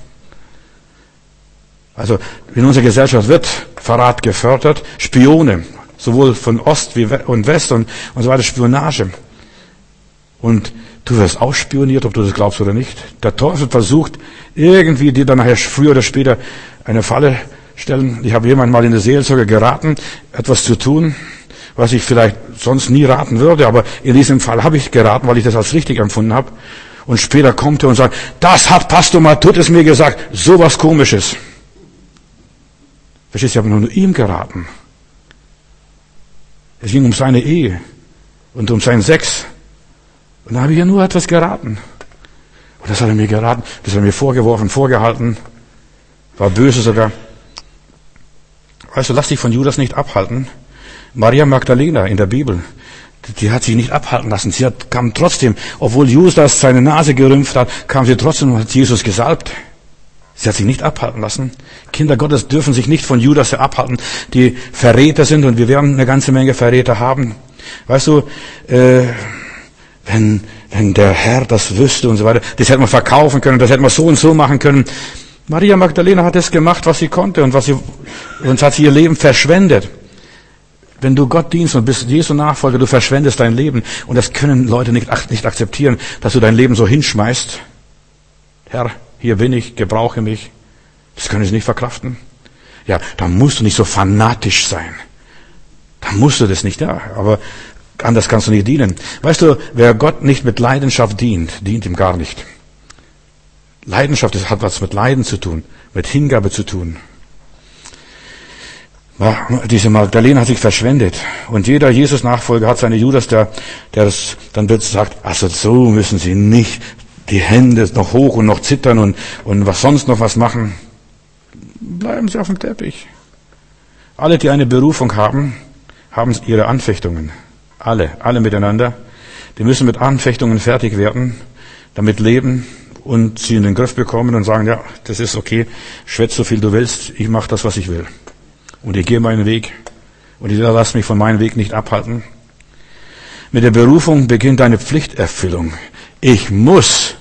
Also in unserer Gesellschaft wird Verrat gefördert. Spione. Sowohl von Ost und West und so weiter. Spionage. Und du wirst ausspioniert, ob du das glaubst oder nicht. Der Teufel versucht irgendwie dir dann nachher früher oder später eine Falle stellen. Ich habe jemand mal in der Seelsorge geraten, etwas zu tun, was ich vielleicht sonst nie raten würde, aber in diesem Fall habe ich geraten, weil ich das als richtig empfunden habe. Und später kommt er und sagt, das hat Pastor Matthäus mir gesagt, sowas Komisches. Verstehst du, ich habe nur ihm geraten. Es ging um seine Ehe und um seinen Sex. Und da habe ich ja nur etwas geraten. Und das hat er mir geraten, das hat er mir vorgeworfen, vorgehalten, war böse sogar. Weißt du, lass dich von Judas nicht abhalten. Maria Magdalena in der Bibel, die hat sich nicht abhalten lassen. Kam trotzdem, obwohl Judas seine Nase gerümpft hat, kam sie trotzdem und hat Jesus gesalbt. Sie hat sich nicht abhalten lassen. Kinder Gottes dürfen sich nicht von Judas abhalten, die Verräter sind und wir werden eine ganze Menge Verräter haben. Weißt du, wenn der Herr das wüsste und so weiter, das hätte man verkaufen können, das hätte man so und so machen können. Maria Magdalena hat es gemacht, was sie konnte und hat sie ihr Leben verschwendet. Wenn du Gott dienst und bist Jesu Nachfolger, du verschwendest dein Leben und das können Leute nicht akzeptieren, dass du dein Leben so hinschmeißt. Herr, hier bin ich, gebrauche mich. Das können sie nicht verkraften. Ja, da musst du nicht so fanatisch sein. Da musst du das nicht, ja, aber anders kannst du nicht dienen. Weißt du, wer Gott nicht mit Leidenschaft dient ihm gar nicht. Leidenschaft, das hat was mit Leiden zu tun, mit Hingabe zu tun. Diese Magdalena hat sich verschwendet. Und jeder Jesus-Nachfolger hat seine Judas, der das dann wird sagt, also so müssen Sie nicht die Hände noch hoch und noch zittern und was sonst noch was machen. Bleiben Sie auf dem Teppich. Alle, die eine Berufung haben ihre Anfechtungen. Alle miteinander. Die müssen mit Anfechtungen fertig werden, damit leben und sie in den Griff bekommen und sagen, ja, das ist okay, schwätz so viel du willst, ich mache das, was ich will. Und ich gehe meinen Weg und ich lasse mich von meinem Weg nicht abhalten. Mit der Berufung beginnt eine Pflichterfüllung. Ich muss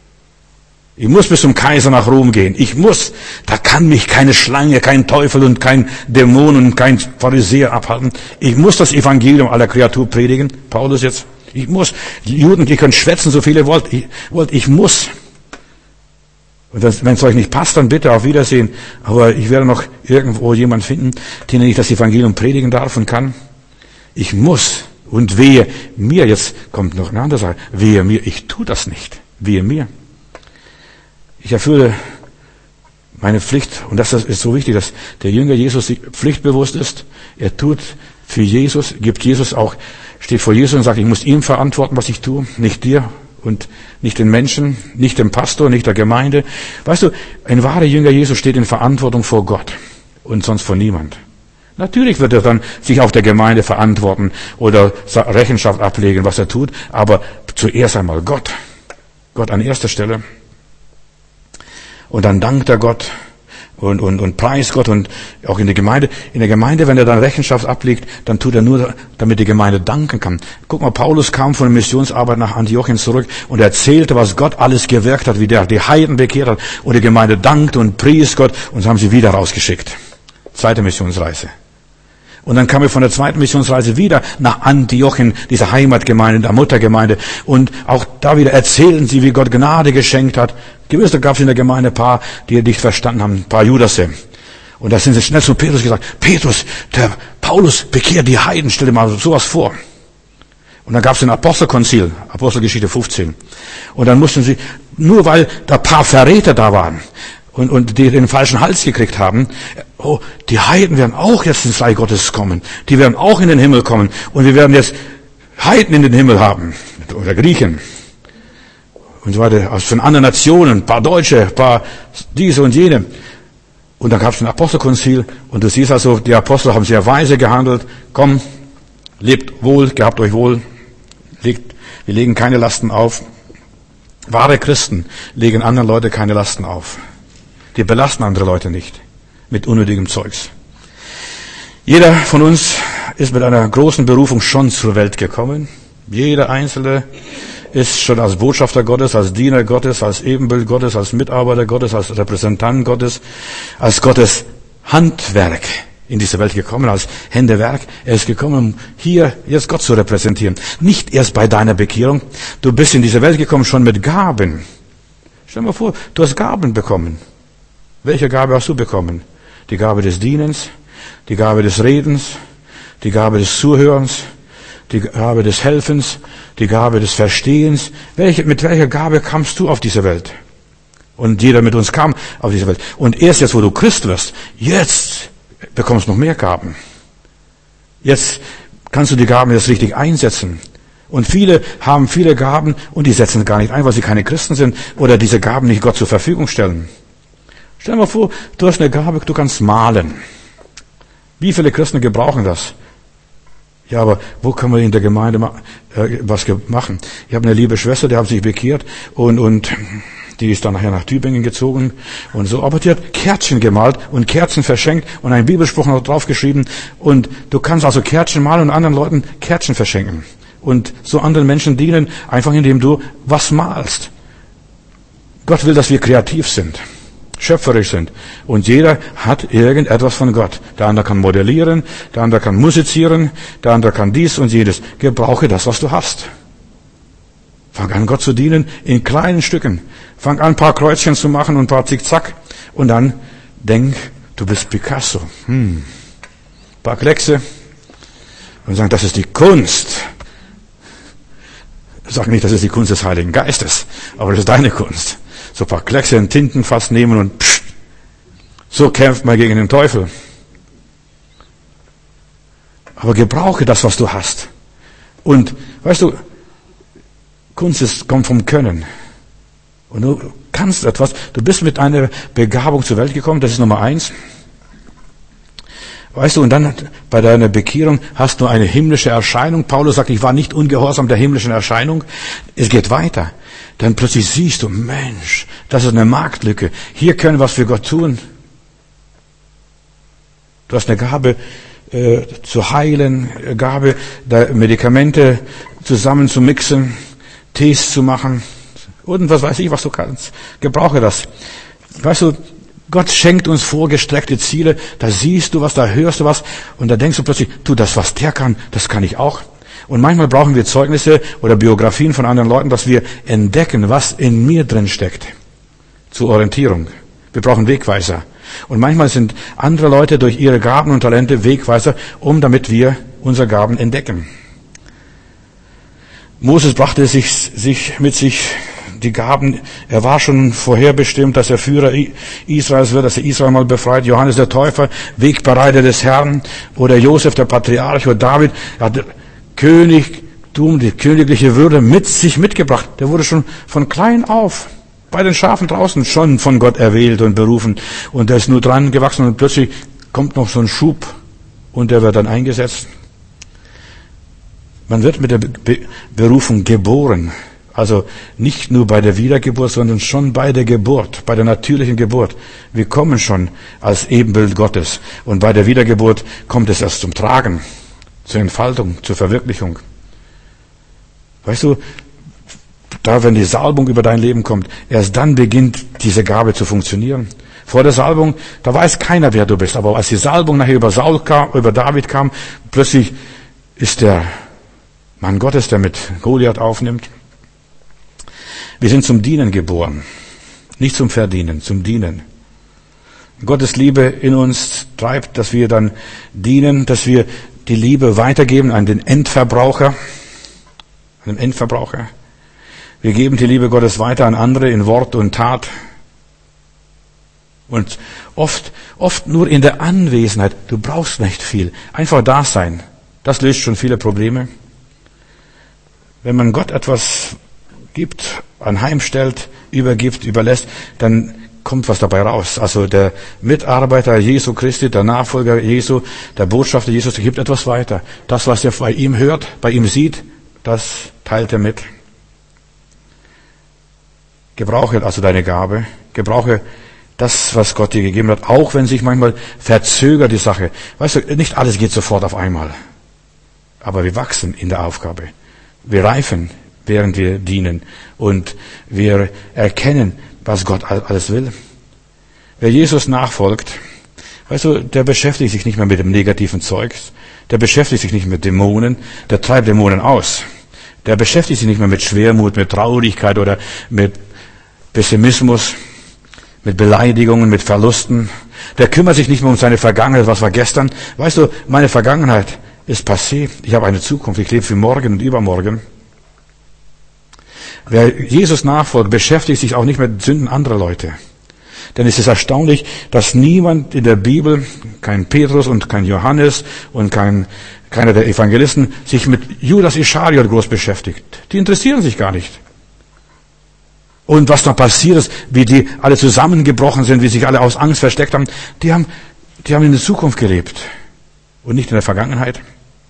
bis zum Kaiser nach Rom gehen. Da kann mich keine Schlange, kein Teufel und kein Dämon und kein Pharisäer abhalten. Ich muss das Evangelium aller Kreatur predigen. Paulus jetzt. Ich muss. Die Juden, die können schwätzen, so viele wollt. Ich muss. Und wenn es euch nicht passt, dann bitte auf Wiedersehen. Aber ich werde noch irgendwo jemanden finden, den ich das Evangelium predigen darf und kann. Ich muss. Und wehe mir, jetzt kommt noch eine andere Sache. Wehe mir, ich tue das nicht. Wehe mir. Ich erfülle meine Pflicht. Und das ist so wichtig, dass der Jünger Jesus pflichtbewusst ist. Er tut für Jesus, gibt Jesus auch, steht vor Jesus und sagt, ich muss ihm verantworten, was ich tue, nicht dir. Und nicht den Menschen, nicht dem Pastor, nicht der Gemeinde. Weißt du, ein wahrer Jünger Jesus steht in Verantwortung vor Gott und sonst vor niemand. Natürlich wird er dann sich auch der Gemeinde verantworten oder Rechenschaft ablegen, was er tut, aber zuerst einmal Gott. Gott an erster Stelle. Und dann dankt er Gott und preist Gott und auch in der Gemeinde. In der Gemeinde, wenn er dann Rechenschaft ablegt, dann tut er nur, damit die Gemeinde danken kann. Guck mal, Paulus kam von der Missionsarbeit nach Antiochien zurück und erzählte, was Gott alles gewirkt hat, wie der die Heiden bekehrt hat und die Gemeinde dankt und pries Gott und so haben sie wieder rausgeschickt. Zweite Missionsreise. Und dann kam er von der zweiten Missionsreise wieder nach Antiochien, dieser Heimatgemeinde, der Muttergemeinde. Und auch da wieder erzählen sie, wie Gott Gnade geschenkt hat. Gewiss, da gab es in der Gemeinde ein paar, die nicht verstanden haben, ein paar Judasse. Und da sind sie schnell zu Petrus gesagt, Petrus, der Paulus bekehrt die Heiden, stell dir mal sowas vor. Und dann gab es ein Apostelkonzil, Apostelgeschichte 15. Und dann mussten sie, nur weil da ein paar Verräter da waren, und die den falschen Hals gekriegt haben, oh, die Heiden werden auch jetzt ins Reich Gottes kommen. Die werden auch in den Himmel kommen. Und wir werden jetzt Heiden in den Himmel haben. Oder Griechen. Und so weiter. Von anderen Nationen. Ein paar Deutsche, ein paar diese und jene. Und dann gab es ein Apostelkonzil. Und du siehst also, die Apostel haben sehr weise gehandelt. Komm, lebt wohl, gehabt euch wohl. Wir legen keine Lasten auf. Wahre Christen legen anderen Leute keine Lasten auf. Die belasten andere Leute nicht mit unnötigem Zeugs. Jeder von uns ist mit einer großen Berufung schon zur Welt gekommen. Jeder Einzelne ist schon als Botschafter Gottes, als Diener Gottes, als Ebenbild Gottes, als Mitarbeiter Gottes, als Repräsentant Gottes, als Gottes Handwerk in diese Welt gekommen, als Händewerk. Er ist gekommen, um hier jetzt Gott zu repräsentieren. Nicht erst bei deiner Bekehrung. Du bist in diese Welt gekommen schon mit Gaben. Stell dir mal vor, du hast Gaben bekommen. Welche Gabe hast du bekommen? Die Gabe des Dienens, die Gabe des Redens, die Gabe des Zuhörens, die Gabe des Helfens, die Gabe des Verstehens. Mit welcher Gabe kamst du auf diese Welt? Und jeder mit uns kam auf diese Welt. Und erst jetzt, wo du Christ wirst, jetzt bekommst du noch mehr Gaben. Jetzt kannst du die Gaben jetzt richtig einsetzen. Und viele haben viele Gaben und die setzen gar nicht ein, weil sie keine Christen sind oder diese Gaben nicht Gott zur Verfügung stellen. Stell dir mal vor, du hast eine Gabe, du kannst malen. Wie viele Christen gebrauchen das? Ja, aber wo kann man in der Gemeinde was machen? Ich habe eine liebe Schwester, die hat sich bekehrt und die ist dann nachher nach Tübingen gezogen und so. Aber die hat Kärtchen gemalt und Kerzen verschenkt und einen Bibelspruch noch draufgeschrieben. Und du kannst also Kärtchen malen und anderen Leuten Kärtchen verschenken. Und so anderen Menschen dienen, einfach indem du was malst. Gott will, dass wir kreativ sind. Schöpferisch sind. Und jeder hat irgendetwas von Gott. Der andere kann modellieren, der andere kann musizieren, der andere kann dies und jenes. Gebrauche das, was du hast. Fang an, Gott zu dienen in kleinen Stücken. Fang an, ein paar Kreuzchen zu machen und ein paar Zickzack. Und dann denk, du bist Picasso. Ein paar Kleckse. Und sag, das ist die Kunst. Sag nicht, das ist die Kunst des Heiligen Geistes. Aber das ist deine Kunst. so ein paar Kleckse in Tintenfass nehmen und pssst, so kämpft man gegen den Teufel. Aber gebrauche das, was du hast. Und, weißt du, Kunst kommt vom Können. Und du kannst etwas, du bist mit einer Begabung zur Welt gekommen, das ist Nummer 1. Weißt du, und dann bei deiner Bekehrung hast du eine himmlische Erscheinung. Paulus sagt, ich war nicht ungehorsam der himmlischen Erscheinung. Es geht weiter. Dann plötzlich siehst du, Mensch, das ist eine Marktlücke. Hier können wir was für Gott tun. Du hast eine Gabe zu heilen, Gabe, Medikamente zusammen zu mixen, Tees zu machen und was weiß ich, was du kannst. Gebrauche das. Weißt du, Gott schenkt uns vorgestreckte Ziele, da siehst du was, da hörst du was und da denkst du plötzlich, du, das, was der kann, das kann ich auch. Und manchmal brauchen wir Zeugnisse oder Biografien von anderen Leuten, dass wir entdecken, was in mir drin steckt. Zur Orientierung. Wir brauchen Wegweiser. Und manchmal sind andere Leute durch ihre Gaben und Talente Wegweiser, damit wir unsere Gaben entdecken. Moses brachte mit sich die Gaben. Er war schon vorherbestimmt, dass er Führer Israels wird, dass er Israel mal befreit. Johannes der Täufer, Wegbereiter des Herrn. Oder Josef der Patriarch oder David. Er hat Königtum, die königliche Würde mit sich mitgebracht. Der wurde schon von klein auf bei den Schafen draußen schon von Gott erwählt und berufen. Und der ist nur dran gewachsen und plötzlich kommt noch so ein Schub und der wird dann eingesetzt. Man wird mit der Berufung geboren. Also nicht nur bei der Wiedergeburt, sondern schon bei der Geburt, bei der natürlichen Geburt. Wir kommen schon als Ebenbild Gottes. Und bei der Wiedergeburt kommt es erst zum Tragen, zur Entfaltung, zur Verwirklichung. Weißt du, da, wenn die Salbung über dein Leben kommt, erst dann beginnt diese Gabe zu funktionieren. Vor der Salbung, da weiß keiner, wer du bist. Aber als die Salbung nachher über David kam, plötzlich ist der Mann Gottes, der mit Goliath aufnimmt. Wir sind zum Dienen geboren. Nicht zum Verdienen, zum Dienen. Gottes Liebe in uns treibt, dass wir dann dienen, dass wir die Liebe weitergeben an den Endverbraucher. Wir geben die Liebe Gottes weiter an andere in Wort und Tat. Und oft nur in der Anwesenheit. Du brauchst nicht viel. Einfach da sein. Das löst schon viele Probleme. Wenn man Gott etwas gibt, anheimstellt, übergibt, überlässt, dann kommt was dabei raus. Also der Mitarbeiter Jesu Christi, der Nachfolger Jesu, der Botschafter Jesus, der gibt etwas weiter. Das, was er bei ihm hört, bei ihm sieht, das teilt er mit. Gebrauche also deine Gabe. Gebrauche das, was Gott dir gegeben hat, auch wenn sich manchmal verzögert die Sache. Weißt du, nicht alles geht sofort auf einmal. Aber wir wachsen in der Aufgabe. Wir reifen, während wir dienen. Und wir erkennen, was Gott alles will. Wer Jesus nachfolgt, weißt du, der beschäftigt sich nicht mehr mit dem negativen Zeugs. Der beschäftigt sich nicht mit Dämonen. Der treibt Dämonen aus. Der beschäftigt sich nicht mehr mit Schwermut, mit Traurigkeit oder mit Pessimismus, mit Beleidigungen, mit Verlusten. Der kümmert sich nicht mehr um seine Vergangenheit, was war gestern. Weißt du, meine Vergangenheit ist passé. Ich habe eine Zukunft. Ich lebe für morgen und übermorgen. Wer Jesus nachfolgt, beschäftigt sich auch nicht mit Sünden anderer Leute. Denn es ist erstaunlich, dass niemand in der Bibel, kein Petrus und kein Johannes und keiner der Evangelisten, sich mit Judas Ischariot groß beschäftigt. Die interessieren sich gar nicht. Und was noch passiert ist, wie die alle zusammengebrochen sind, wie sich alle aus Angst versteckt haben, die haben in der Zukunft gelebt und nicht in der Vergangenheit.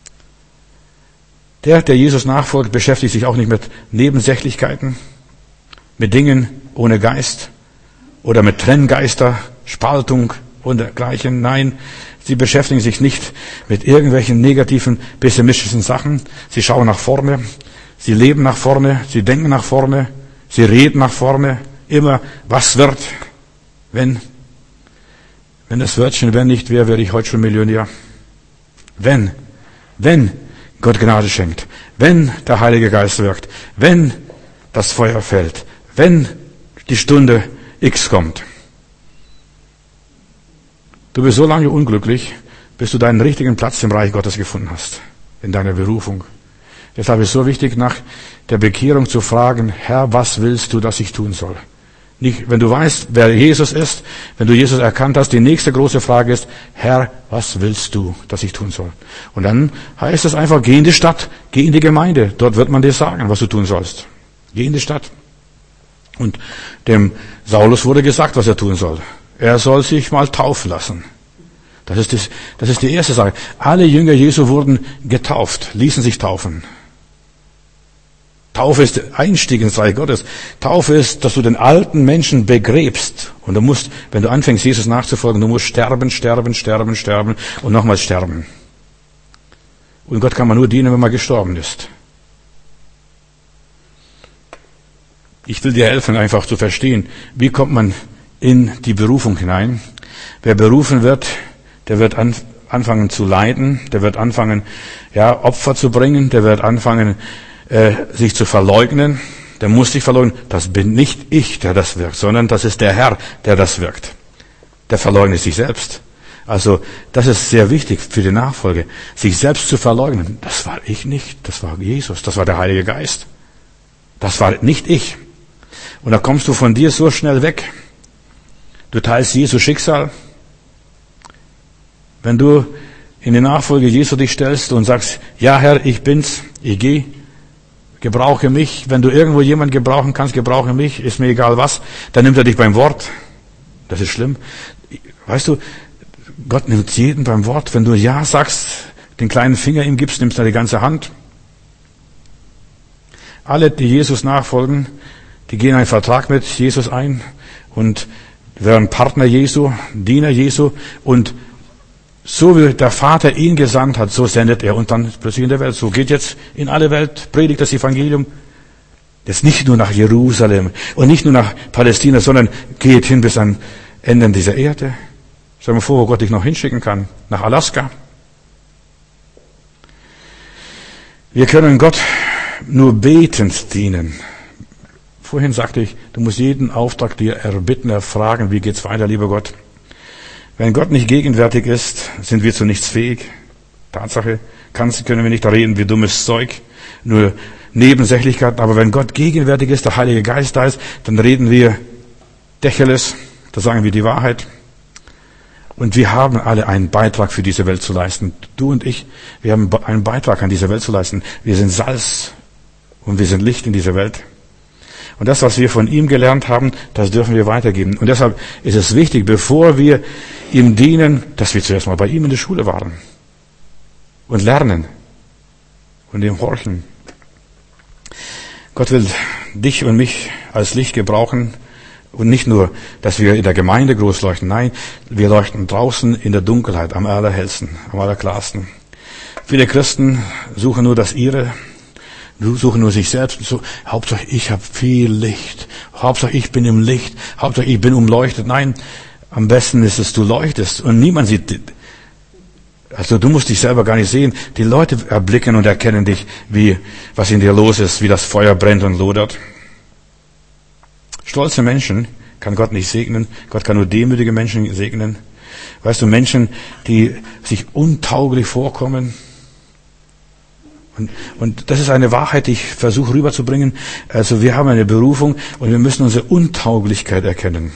Der Jesus nachfolgt, beschäftigt sich auch nicht mit Nebensächlichkeiten, mit Dingen ohne Geist oder mit Trenngeister, Spaltung und dergleichen. Nein, sie beschäftigen sich nicht mit irgendwelchen negativen, pessimistischen Sachen. Sie schauen nach vorne, sie leben nach vorne, sie denken nach vorne, sie reden nach vorne. Immer, was wird, wenn das Wörtchen wenn nicht wäre, wäre ich heute schon Millionär. Wenn Gott Gnade schenkt, wenn der Heilige Geist wirkt, wenn das Feuer fällt, wenn die Stunde X kommt. Du bist so lange unglücklich, bis du deinen richtigen Platz im Reich Gottes gefunden hast, in deiner Berufung. Deshalb ist es so wichtig, nach der Bekehrung zu fragen, Herr, was willst du, dass ich tun soll? Nicht, wenn du weißt, wer Jesus ist, wenn du Jesus erkannt hast, die nächste große Frage ist, Herr, was willst du, dass ich tun soll? Und dann heißt es einfach, geh in die Stadt, geh in die Gemeinde. Dort wird man dir sagen, was du tun sollst. Geh in die Stadt. Und dem Saulus wurde gesagt, was er tun soll. Er soll sich mal taufen lassen. Das ist die erste Sache. Alle Jünger Jesu wurden getauft, ließen sich taufen. Taufe ist der Einstieg ins Reich Gottes. Taufe ist, dass du den alten Menschen begräbst. Und du musst, wenn du anfängst, Jesus nachzufolgen, du musst sterben und nochmals sterben. Und Gott kann man nur dienen, wenn man gestorben ist. Ich will dir helfen, einfach zu verstehen, wie kommt man in die Berufung hinein. Wer berufen wird, der wird anfangen zu leiden, der wird anfangen, Opfer zu bringen, der wird anfangen, sich zu verleugnen, der muss sich verleugnen. Das bin nicht ich, der das wirkt, sondern das ist der Herr, der das wirkt. Der verleugnet sich selbst. Also das ist sehr wichtig für die Nachfolge, sich selbst zu verleugnen. Das war ich nicht, das war Jesus, das war der Heilige Geist. Das war nicht ich. Und da kommst du von dir so schnell weg. Du teilst Jesu Schicksal. Wenn du in die Nachfolge Jesu dich stellst und sagst, ja Herr, ich bin's, ich gehe, gebrauche mich. Wenn du irgendwo jemanden gebrauchen kannst, gebrauche mich, ist mir egal was. Dann nimmt er dich beim Wort. Das ist schlimm. Weißt du, Gott nimmt jeden beim Wort. Wenn du Ja sagst, den kleinen Finger ihm gibst, nimmst du die ganze Hand. Alle, die Jesus nachfolgen, die gehen einen Vertrag mit Jesus ein und werden Partner Jesu, Diener Jesu. Und so wie der Vater ihn gesandt hat, so sendet er und dann plötzlich in der Welt. So geht jetzt in alle Welt, predigt das Evangelium. Jetzt nicht nur nach Jerusalem und nicht nur nach Palästina, sondern geht hin bis an Enden dieser Erde. Stell dir mal vor, wo Gott dich noch hinschicken kann. Nach Alaska. Wir können Gott nur betend dienen. Vorhin sagte ich, du musst jeden Auftrag dir erbitten, erfragen, wie geht's weiter, lieber Gott. Wenn Gott nicht gegenwärtig ist, sind wir zu nichts fähig. Tatsache, können wir nicht reden wie dummes Zeug, nur Nebensächlichkeiten. Aber wenn Gott gegenwärtig ist, der Heilige Geist da ist, dann reden wir Dächerles, da sagen wir die Wahrheit. Und wir haben alle einen Beitrag für diese Welt zu leisten. Du und ich, wir haben einen Beitrag an dieser Welt zu leisten. Wir sind Salz und wir sind Licht in dieser Welt. Und das, was wir von ihm gelernt haben, das dürfen wir weitergeben. Und deshalb ist es wichtig, bevor wir ihm dienen, dass wir zuerst mal bei ihm in der Schule waren und lernen und ihm horchen. Gott will dich und mich als Licht gebrauchen und nicht nur, dass wir in der Gemeinde groß leuchten. Nein, wir leuchten draußen in der Dunkelheit am allerhellsten, am allerklarsten. Viele Christen suchen nur das ihre, suchen nur sich selbst. So, Hauptsache ich habe viel Licht. Hauptsache ich bin im Licht. Hauptsache ich bin umleuchtet. Nein, am besten ist es, du leuchtest und niemand sieht. Also du musst dich selber gar nicht sehen. Die Leute erblicken und erkennen dich, was in dir los ist, wie das Feuer brennt und lodert. Stolze Menschen kann Gott nicht segnen. Gott kann nur demütige Menschen segnen. Weißt du, Menschen, die sich untauglich vorkommen. Und das ist eine Wahrheit, die ich versuche rüberzubringen. Also wir haben eine Berufung und wir müssen unsere Untauglichkeit erkennen.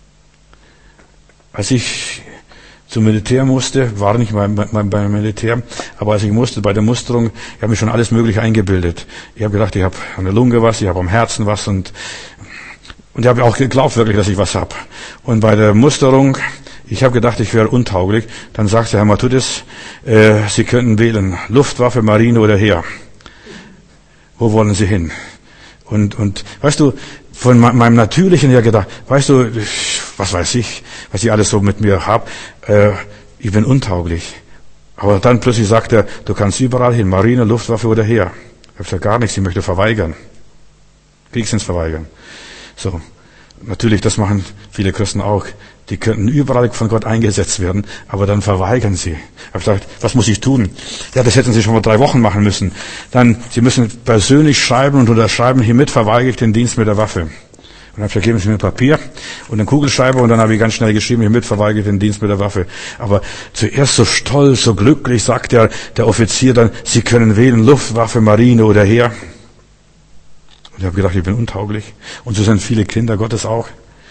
Als ich zum Militär musste, war nicht beim Militär, aber als ich musste, bei der Musterung, ich habe mir schon alles Mögliche eingebildet. Ich habe gedacht, ich habe an der Lunge was, ich habe am Herzen was und ich habe auch geglaubt wirklich, dass ich was habe. Und bei der Musterung, ich habe gedacht, ich wäre untauglich. Dann sagte Herr Matthäus, Sie könnten wählen, Luftwaffe, Marine oder Heer. Wo wollen Sie hin? Und weißt du, von meinem Natürlichen her gedacht, weißt du, was weiß ich, was ich alles so mit mir habe, ich bin untauglich. Aber dann plötzlich sagt er, du kannst überall hin, Marine, Luftwaffe oder Heer. Ich habe gesagt, gar nichts, ich möchte verweigern. Kriegsdienst verweigern. So, natürlich, das machen viele Christen auch. Die könnten überall von Gott eingesetzt werden, aber dann verweigern sie. Ich habe gesagt, was muss ich tun? Ja, das hätten sie schon mal 3 Wochen machen müssen. Dann, sie müssen persönlich schreiben und unterschreiben, hiermit verweigere ich den Dienst mit der Waffe. Und dann habe ich gesagt, geben Sie mir Papier und einen Kugelschreiber und dann habe ich ganz schnell geschrieben, hiermit verweigere ich den Dienst mit der Waffe. Aber zuerst so stolz, so glücklich, sagt der Offizier dann, Sie können wählen, Luftwaffe, Marine oder Heer. Und ich habe gedacht, ich bin untauglich. Und so sind viele Kinder Gottes auch.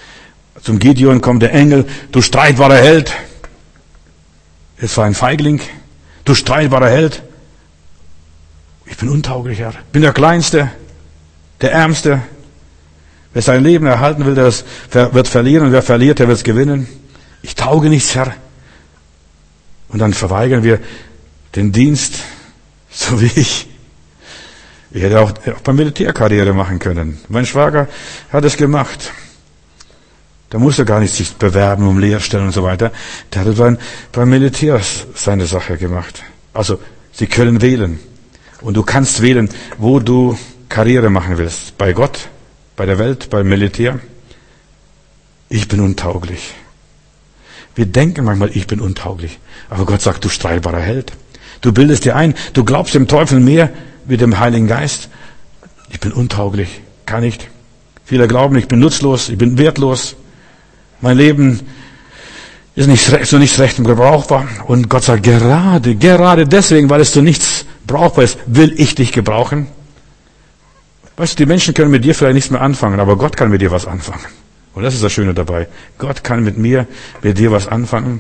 Zum Gideon kommt der Engel, du streitbarer Held. Es war ein Feigling. Du streitbarer Held. Ich bin untauglich, Herr. Ich bin der Kleinste, der Ärmste. Wer sein Leben erhalten will, der wird verlieren. Und wer verliert, der wird es gewinnen. Ich tauge nichts, Herr. Und dann verweigern wir den Dienst, so wie ich. Ich hätte auch beim Militärkarriere machen können. Mein Schwager hat es gemacht. Da musste gar nicht sich bewerben um Lehrstellen und so weiter. Der hat beim Militär seine Sache gemacht. Also, Sie können wählen. Und du kannst wählen, wo du Karriere machen willst. Bei Gott, bei der Welt, beim Militär. Ich bin untauglich. Wir denken manchmal, ich bin untauglich. Aber Gott sagt, du streitbarer Held. Du bildest dir ein, du glaubst dem Teufel mehr wie dem Heiligen Geist. Ich bin untauglich, kann nicht. Viele glauben, ich bin nutzlos, ich bin wertlos. Mein Leben ist nicht zu recht gebrauchbar. Und Gott sagt, gerade deswegen, weil es zu nichts brauchbar ist, will ich dich gebrauchen. Weißt du, die Menschen können mit dir vielleicht nichts mehr anfangen, aber Gott kann mit dir was anfangen. Und das ist das Schöne dabei. Gott kann mit dir was anfangen.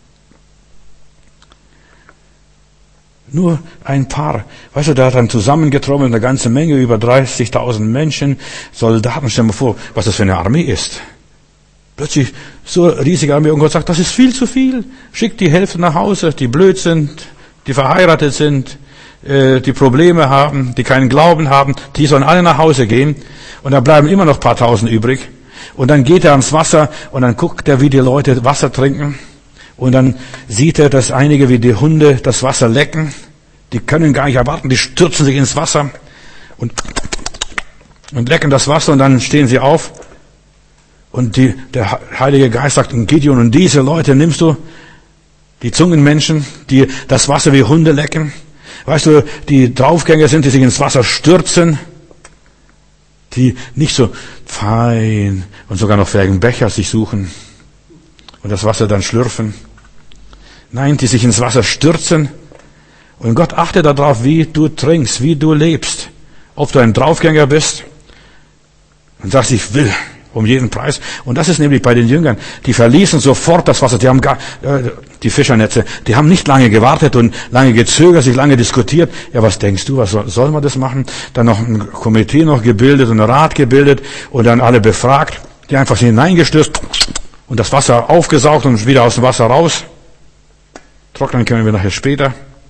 Nur ein paar. Weißt du, der hat dann zusammengetrommelt, eine ganze Menge, über 30.000 Menschen, Soldaten. Stell dir mal vor, was das für eine Armee ist. Plötzlich so eine riesige Armee und Gott sagt, das ist viel zu viel. Schickt die Hälfte nach Hause, die blöd sind, die verheiratet sind, die Probleme haben, die keinen Glauben haben, die sollen alle nach Hause gehen. Und da bleiben immer noch ein paar Tausend übrig. Und dann geht er ans Wasser und dann guckt er, wie die Leute Wasser trinken. Und dann sieht er, dass einige wie die Hunde das Wasser lecken. Die können gar nicht erwarten, die stürzen sich ins Wasser und lecken das Wasser und dann stehen sie auf. Und der Heilige Geist sagt, Gideon, und diese Leute nimmst du, die Zungenmenschen, die das Wasser wie Hunde lecken. Weißt du, die Draufgänger sind, die sich ins Wasser stürzen, die nicht so fein und sogar noch vielleicht einen Becher sich suchen und das Wasser dann schlürfen. Nein, die sich ins Wasser stürzen. Und Gott achtet darauf, wie du trinkst, wie du lebst. Ob du ein Draufgänger bist und sagst, ich will um jeden Preis. Und das ist nämlich bei den Jüngern. Die verließen sofort das Wasser. Die haben die Fischernetze, die haben nicht lange gewartet und lange gezögert, sich lange diskutiert. Ja, was denkst du, was soll man das machen? Dann noch ein Komitee noch gebildet und einen Rat gebildet und dann alle befragt. Die einfach hineingestürzt und das Wasser aufgesaugt und wieder aus dem Wasser raus. Trocknen können wir nachher später.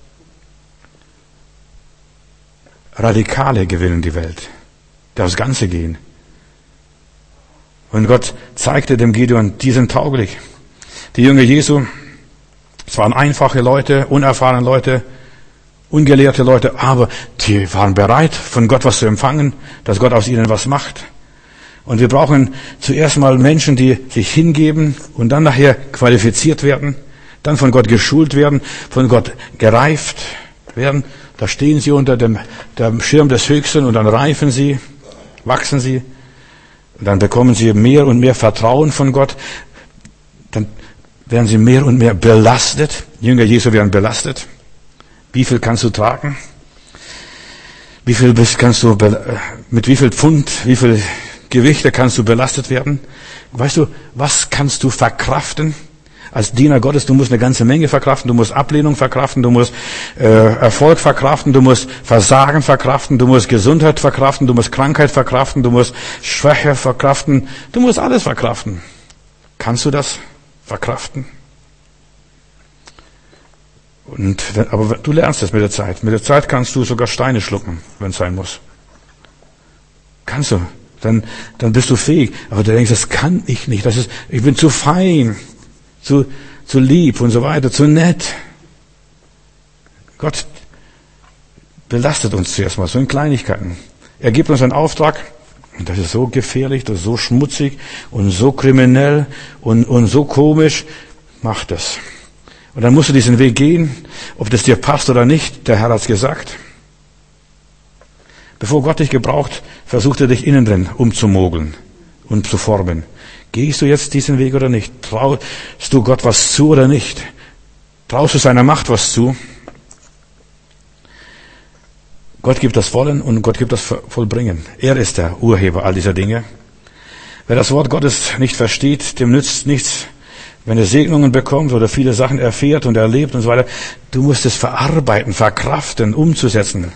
Radikale gewinnen die Welt. Die aufs Ganze gehen. Und Gott zeigte dem Gideon, die sind tauglich. Die Jünger Jesu, es waren einfache Leute, unerfahrene Leute, ungelehrte Leute, aber die waren bereit, von Gott was zu empfangen, dass Gott aus ihnen was macht. Und wir brauchen zuerst mal Menschen, die sich hingeben und dann nachher qualifiziert werden, dann von Gott geschult werden, von Gott gereift werden. Da stehen sie unter dem Schirm des Höchsten und dann reifen sie, wachsen sie. Und dann bekommen sie mehr und mehr Vertrauen von Gott. Dann werden sie mehr und mehr belastet. Jünger Jesu werden belastet. Wie viel kannst du tragen? Mit wie viel Pfund, wie viel Gewichte kannst du belastet werden? Weißt du, was kannst du verkraften? Als Diener Gottes, du musst eine ganze Menge verkraften, du musst Ablehnung verkraften, du musst Erfolg verkraften, du musst Versagen verkraften, du musst Gesundheit verkraften, du musst Krankheit verkraften, du musst Schwäche verkraften, du musst alles verkraften. Kannst du das verkraften? Aber du lernst das mit der Zeit. Mit der Zeit kannst du sogar Steine schlucken, wenn es sein muss. Kannst du. Dann bist du fähig. Aber du denkst, das kann ich nicht. Ich bin zu fein. Zu lieb und so weiter, zu nett. Gott belastet uns zuerst mal so in Kleinigkeiten. Er gibt uns einen Auftrag, und das ist so gefährlich, das ist so schmutzig und so kriminell und so komisch. Mach das. Und dann musst du diesen Weg gehen, ob das dir passt oder nicht. Der Herr hat's gesagt. Bevor Gott dich gebraucht, versucht er dich innen drin umzumogeln und zu formen. Gehst du jetzt diesen Weg oder nicht? Traust du Gott was zu oder nicht? Traust du seiner Macht was zu? Gott gibt das Wollen und Gott gibt das Vollbringen. Er ist der Urheber all dieser Dinge. Wer das Wort Gottes nicht versteht, dem nützt nichts, wenn er Segnungen bekommt oder viele Sachen erfährt und erlebt und so weiter. Du musst es verarbeiten, verkraften, umzusetzen.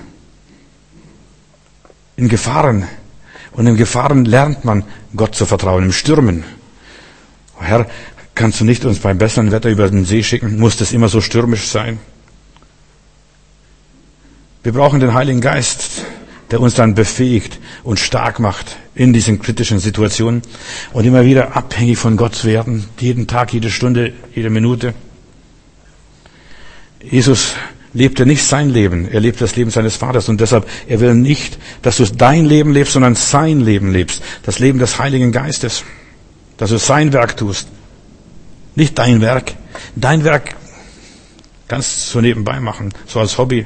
In Gefahren. Und in Gefahren lernt man, Gott zu vertrauen, im Stürmen. Herr, kannst du nicht uns beim besseren Wetter über den See schicken? Muss das immer so stürmisch sein? Wir brauchen den Heiligen Geist, der uns dann befähigt und stark macht in diesen kritischen Situationen und immer wieder abhängig von Gott zu werden, jeden Tag, jede Stunde, jede Minute. Jesus lebte nicht sein Leben, er lebt das Leben seines Vaters und deshalb, er will nicht, dass du dein Leben lebst, sondern sein Leben lebst, das Leben des Heiligen Geistes, dass du sein Werk tust, nicht dein Werk. Dein Werk kannst du so nebenbei machen, so als Hobby.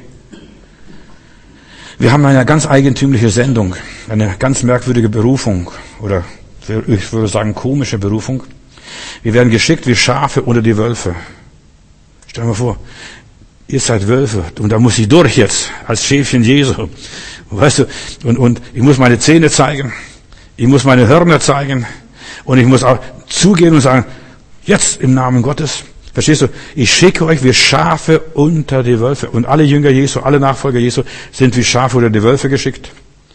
Wir haben eine ganz eigentümliche Sendung, eine ganz merkwürdige Berufung oder ich würde sagen komische Berufung. Wir werden geschickt wie Schafe unter die Wölfe. Stell dir mal vor, ihr seid Wölfe und da muss ich durch jetzt als Schäfchen Jesu. Weißt du, und ich muss meine Zähne zeigen, ich muss meine Hörner zeigen und ich muss auch zugehen und sagen, jetzt im Namen Gottes. Verstehst du? Ich schicke euch wie Schafe unter die Wölfe. Und alle Jünger Jesu, alle Nachfolger Jesu sind wie Schafe unter die Wölfe geschickt.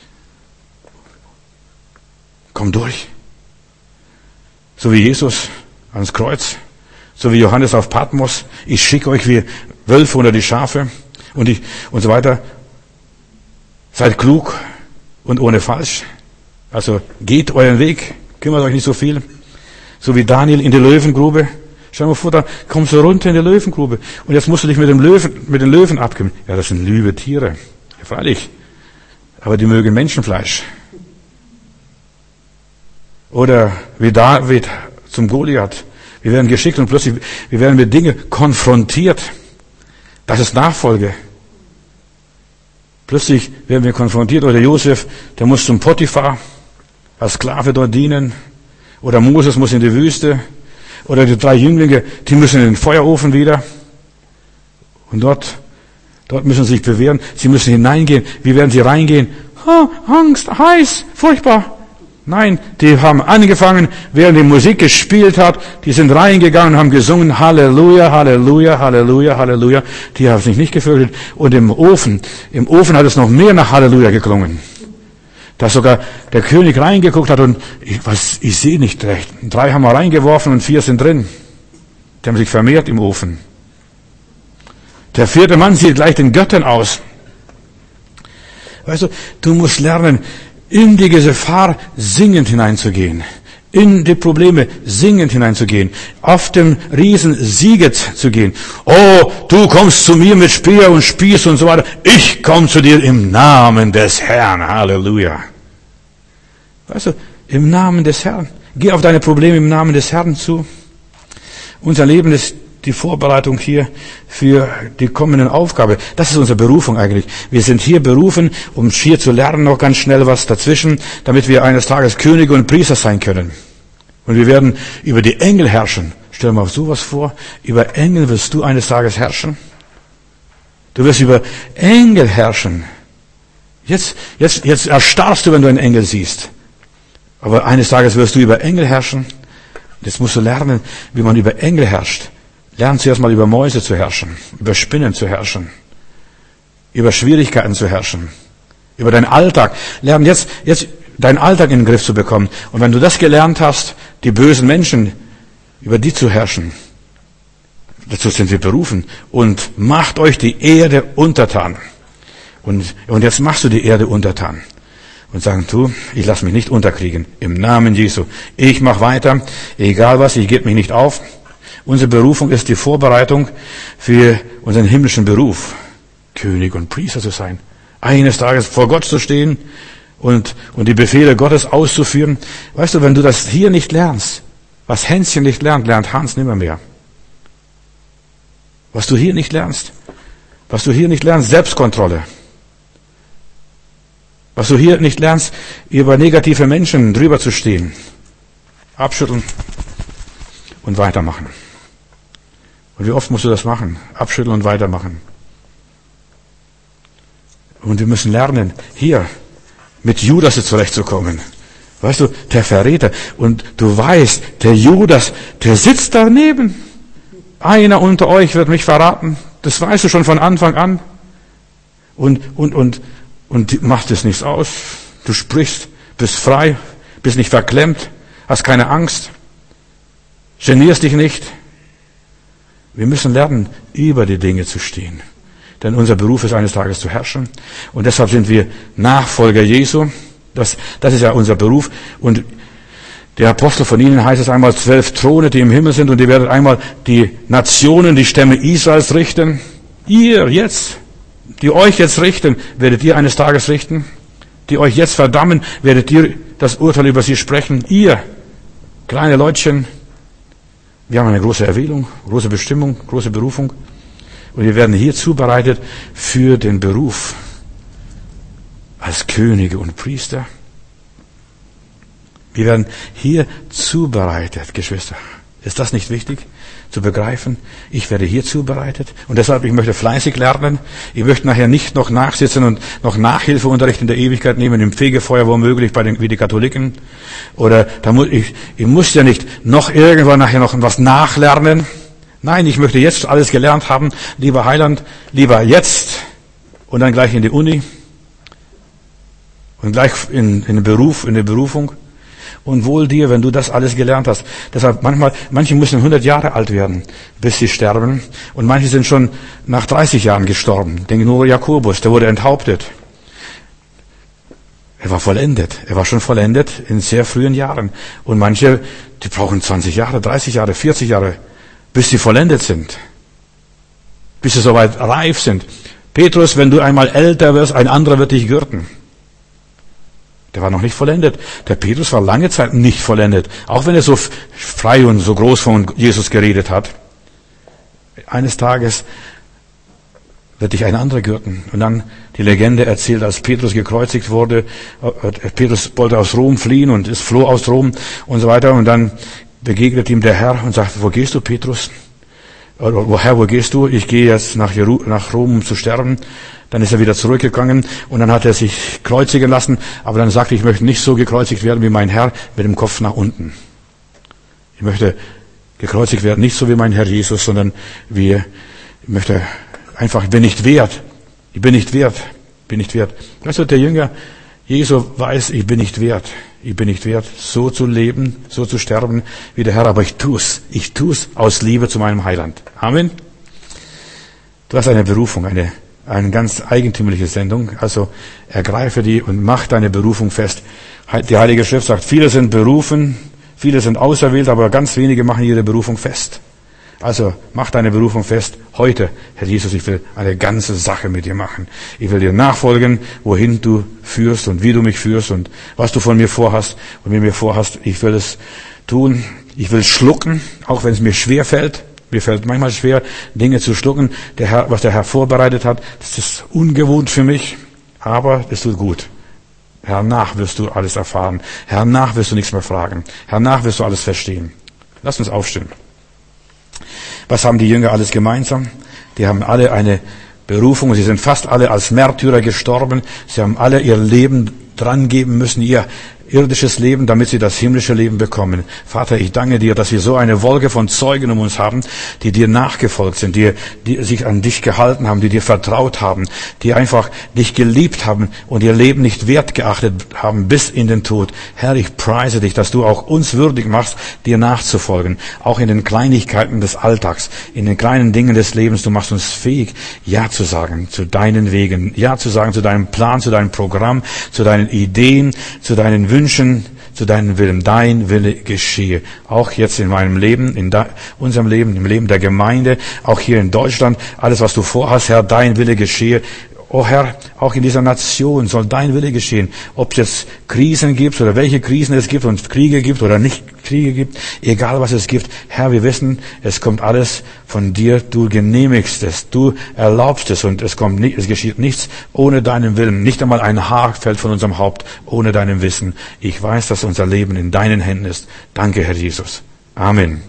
Komm durch. So wie Jesus ans Kreuz. So wie Johannes auf Patmos. Ich schicke euch wie Wölfe unter die Schafe. Und so weiter. Seid klug und ohne falsch. Also geht euren Weg. Kümmert euch nicht so viel. So wie Daniel in die Löwengrube. Stell dir mal vor, da kommst du runter in die Löwengrube. Und jetzt musst du dich mit den Löwen abgeben. Ja, das sind liebe Tiere. Ja, freilich. Aber die mögen Menschenfleisch. Oder wie David zum Goliath. Wir werden geschickt und plötzlich, wir werden mit Dingen konfrontiert. Das ist Nachfolge. Plötzlich werden wir konfrontiert. Oder Josef, der muss zum Potiphar als Sklave dort dienen. Oder Moses muss in die Wüste. Oder die 3 Jünglinge, die müssen in den Feuerofen wieder. Und dort müssen sie sich bewähren. Sie müssen hineingehen. Wie werden sie reingehen? Angst, heiß, furchtbar. Nein, die haben angefangen, während die Musik gespielt hat. Die sind reingegangen und haben gesungen, Halleluja, Halleluja, Halleluja, Halleluja. Die haben sich nicht gefürchtet. Und im Ofen hat es noch mehr nach Halleluja geklungen. Dass sogar der König reingeguckt hat und ich sehe nicht recht. 3 haben wir reingeworfen und 4 sind drin. Die haben sich vermehrt im Ofen. Der 4. Mann sieht gleich den Göttern aus. Weißt du, du musst lernen, in die Gefahr singend hineinzugehen. In die Probleme singend hineinzugehen. Auf dem Riesen siegend zu gehen. Oh, du kommst zu mir mit Speer und Spieß und so weiter. Ich komme zu dir im Namen des Herrn. Halleluja. Weißt du, im Namen des Herrn. Geh auf deine Probleme im Namen des Herrn zu. Unser Leben ist die Vorbereitung hier für die kommende Aufgabe. Das ist unsere Berufung eigentlich. Wir sind hier berufen, um hier zu lernen, noch ganz schnell was dazwischen, damit wir eines Tages Könige und Priester sein können. Und wir werden über die Engel herrschen. Stell dir mal sowas vor. Über Engel wirst du eines Tages herrschen. Du wirst über Engel herrschen. Jetzt erstarrst du, wenn du einen Engel siehst. Aber eines Tages wirst du über Engel herrschen. Jetzt musst du lernen, wie man über Engel herrscht. Lern zuerst mal über Mäuse zu herrschen, über Spinnen zu herrschen, über Schwierigkeiten zu herrschen, über deinen Alltag. Lern jetzt deinen Alltag in den Griff zu bekommen. Und wenn du das gelernt hast, die bösen Menschen, über die zu herrschen, dazu sind wir berufen. Und macht euch die Erde untertan. Und jetzt machst du die Erde untertan. Und sagen, ich lasse mich nicht unterkriegen. Im Namen Jesu. Ich mache weiter, egal was, ich gebe mich nicht auf. Unsere Berufung ist die Vorbereitung für unseren himmlischen Beruf, König und Priester zu sein. Eines Tages vor Gott zu stehen und die Befehle Gottes auszuführen. Weißt du, wenn du das hier nicht lernst, was Hänschen nicht lernt, lernt Hans nimmermehr. Was du hier nicht lernst, Selbstkontrolle. Was du hier nicht lernst, über negative Menschen drüber zu stehen. Abschütteln und weitermachen. Und wie oft musst du das machen? Abschütteln und weitermachen. Und wir müssen lernen, hier mit Judas zurechtzukommen. Weißt du, der Verräter. Und du weißt, der Judas, der sitzt daneben. Einer unter euch wird mich verraten. Das weißt du schon von Anfang an. Und macht es nichts aus. Du sprichst, bist frei, bist nicht verklemmt, hast keine Angst, genierst dich nicht. Wir müssen lernen, über die Dinge zu stehen. Denn unser Beruf ist eines Tages zu herrschen. Und deshalb sind wir Nachfolger Jesu. Das ist ja unser Beruf. Und der Apostel, von ihnen heißt es einmal 12 Throne, die im Himmel sind. Und ihr werdet einmal die Nationen, die Stämme Israels richten. Ihr jetzt, die euch jetzt richten, werdet ihr eines Tages richten. Die euch jetzt verdammen, werdet ihr das Urteil über sie sprechen. Ihr, kleine Leutchen, wir haben eine große Erwählung, große Bestimmung, große Berufung. Und wir werden hier zubereitet für den Beruf als Könige und Priester. Wir werden hier zubereitet, Geschwister. Ist das nicht wichtig zu begreifen? Ich werde hier zubereitet. Und deshalb, ich möchte fleißig lernen. Ich möchte nachher nicht noch nachsitzen und noch Nachhilfeunterricht in der Ewigkeit nehmen, im Fegefeuer womöglich wie die Katholiken. Oder ich muss ja nicht noch irgendwann nachher noch was nachlernen. Nein, ich möchte jetzt alles gelernt haben. Lieber Heiland, lieber jetzt und dann gleich in die Uni und gleich in den Beruf, in die Berufung. Und wohl dir, wenn du das alles gelernt hast. Deshalb manche müssen 100 Jahre alt werden, bis sie sterben. Und manche sind schon nach 30 Jahren gestorben. Denke nur Jakobus, der wurde enthauptet. Er war vollendet. Er war schon vollendet in sehr frühen Jahren. Und manche, die brauchen 20 Jahre, 30 Jahre, 40 Jahre, bis sie vollendet sind. Bis sie soweit reif sind. Petrus, wenn du einmal älter wirst, ein anderer wird dich gürten. Der war noch nicht vollendet. Der Petrus war lange Zeit nicht vollendet. Auch wenn er so frei und so groß von Jesus geredet hat. Eines Tages wird dich ein anderer gürten. Und dann die Legende erzählt, als Petrus gekreuzigt wurde, Petrus wollte aus Rom fliehen und floh aus Rom und so weiter. Und dann begegnet ihm der Herr und sagt, wo gehst du, Petrus? Herr, wo gehst du? Ich gehe jetzt nach Rom, um zu sterben. Dann ist er wieder zurückgegangen und dann hat er sich kreuzigen lassen. Aber dann sagte ich möchte nicht so gekreuzigt werden wie mein Herr mit dem Kopf nach unten. Ich möchte gekreuzigt werden, nicht so wie mein Herr Jesus, sondern ich möchte einfach, ich bin nicht wert. Ich bin nicht wert. Bin nicht wert. Weißt du, der Jünger Jesu weiß, ich bin nicht wert. Ich bin nicht wert, so zu leben, so zu sterben wie der Herr. Aber ich tu's. Ich tu's aus Liebe zu meinem Heiland. Amen. Du hast eine Berufung, eine ganz eigentümliche Sendung. Also ergreife die und mach deine Berufung fest. Die Heilige Schrift sagt, viele sind berufen, viele sind auserwählt, aber ganz wenige machen ihre Berufung fest. Also mach deine Berufung fest. Heute, Herr Jesus, ich will eine ganze Sache mit dir machen. Ich will dir nachfolgen, wohin du führst und wie du mich führst und was du von mir vorhast und mit mir vorhast. Ich will es tun. Ich will schlucken, auch wenn es mir schwer fällt. Mir fällt manchmal schwer, Dinge zu schlucken. Was der Herr vorbereitet hat, das ist ungewohnt für mich, aber es tut gut. Hernach wirst du alles erfahren. Hernach wirst du nichts mehr fragen. Hernach wirst du alles verstehen. Lass uns aufstehen. Was haben die Jünger alles gemeinsam? Die haben alle eine Berufung. Sie sind fast alle als Märtyrer gestorben. Sie haben alle ihr Leben dran geben müssen, ihr irdisches Leben, damit sie das himmlische Leben bekommen. Vater, ich danke dir, dass wir so eine Wolke von Zeugen um uns haben, die dir nachgefolgt sind, die sich an dich gehalten haben, die dir vertraut haben, die einfach dich geliebt haben und ihr Leben nicht wert geachtet haben bis in den Tod. Herr, ich preise dich, dass du auch uns würdig machst, dir nachzufolgen, auch in den Kleinigkeiten des Alltags, in den kleinen Dingen des Lebens. Du machst uns fähig, Ja zu sagen zu deinen Wegen, Ja zu sagen zu deinem Plan, zu deinem Programm, zu deinen Ideen, zu deinen Wünschen, zu deinem Willen. Dein Wille geschehe. Auch jetzt in meinem Leben, in unserem Leben, im Leben der Gemeinde, auch hier in Deutschland. Alles, was du vorhast, Herr, dein Wille geschehe. Oh Herr, auch in dieser Nation soll dein Wille geschehen. Ob es jetzt Krisen gibt oder welche Krisen es gibt und Kriege gibt oder nicht Kriege gibt, egal was es gibt. Herr, wir wissen, es kommt alles von dir. Du genehmigst es, du erlaubst es und es geschieht nichts ohne deinen Willen. Nicht einmal ein Haar fällt von unserem Haupt ohne deinem Wissen. Ich weiß, dass unser Leben in deinen Händen ist. Danke, Herr Jesus. Amen.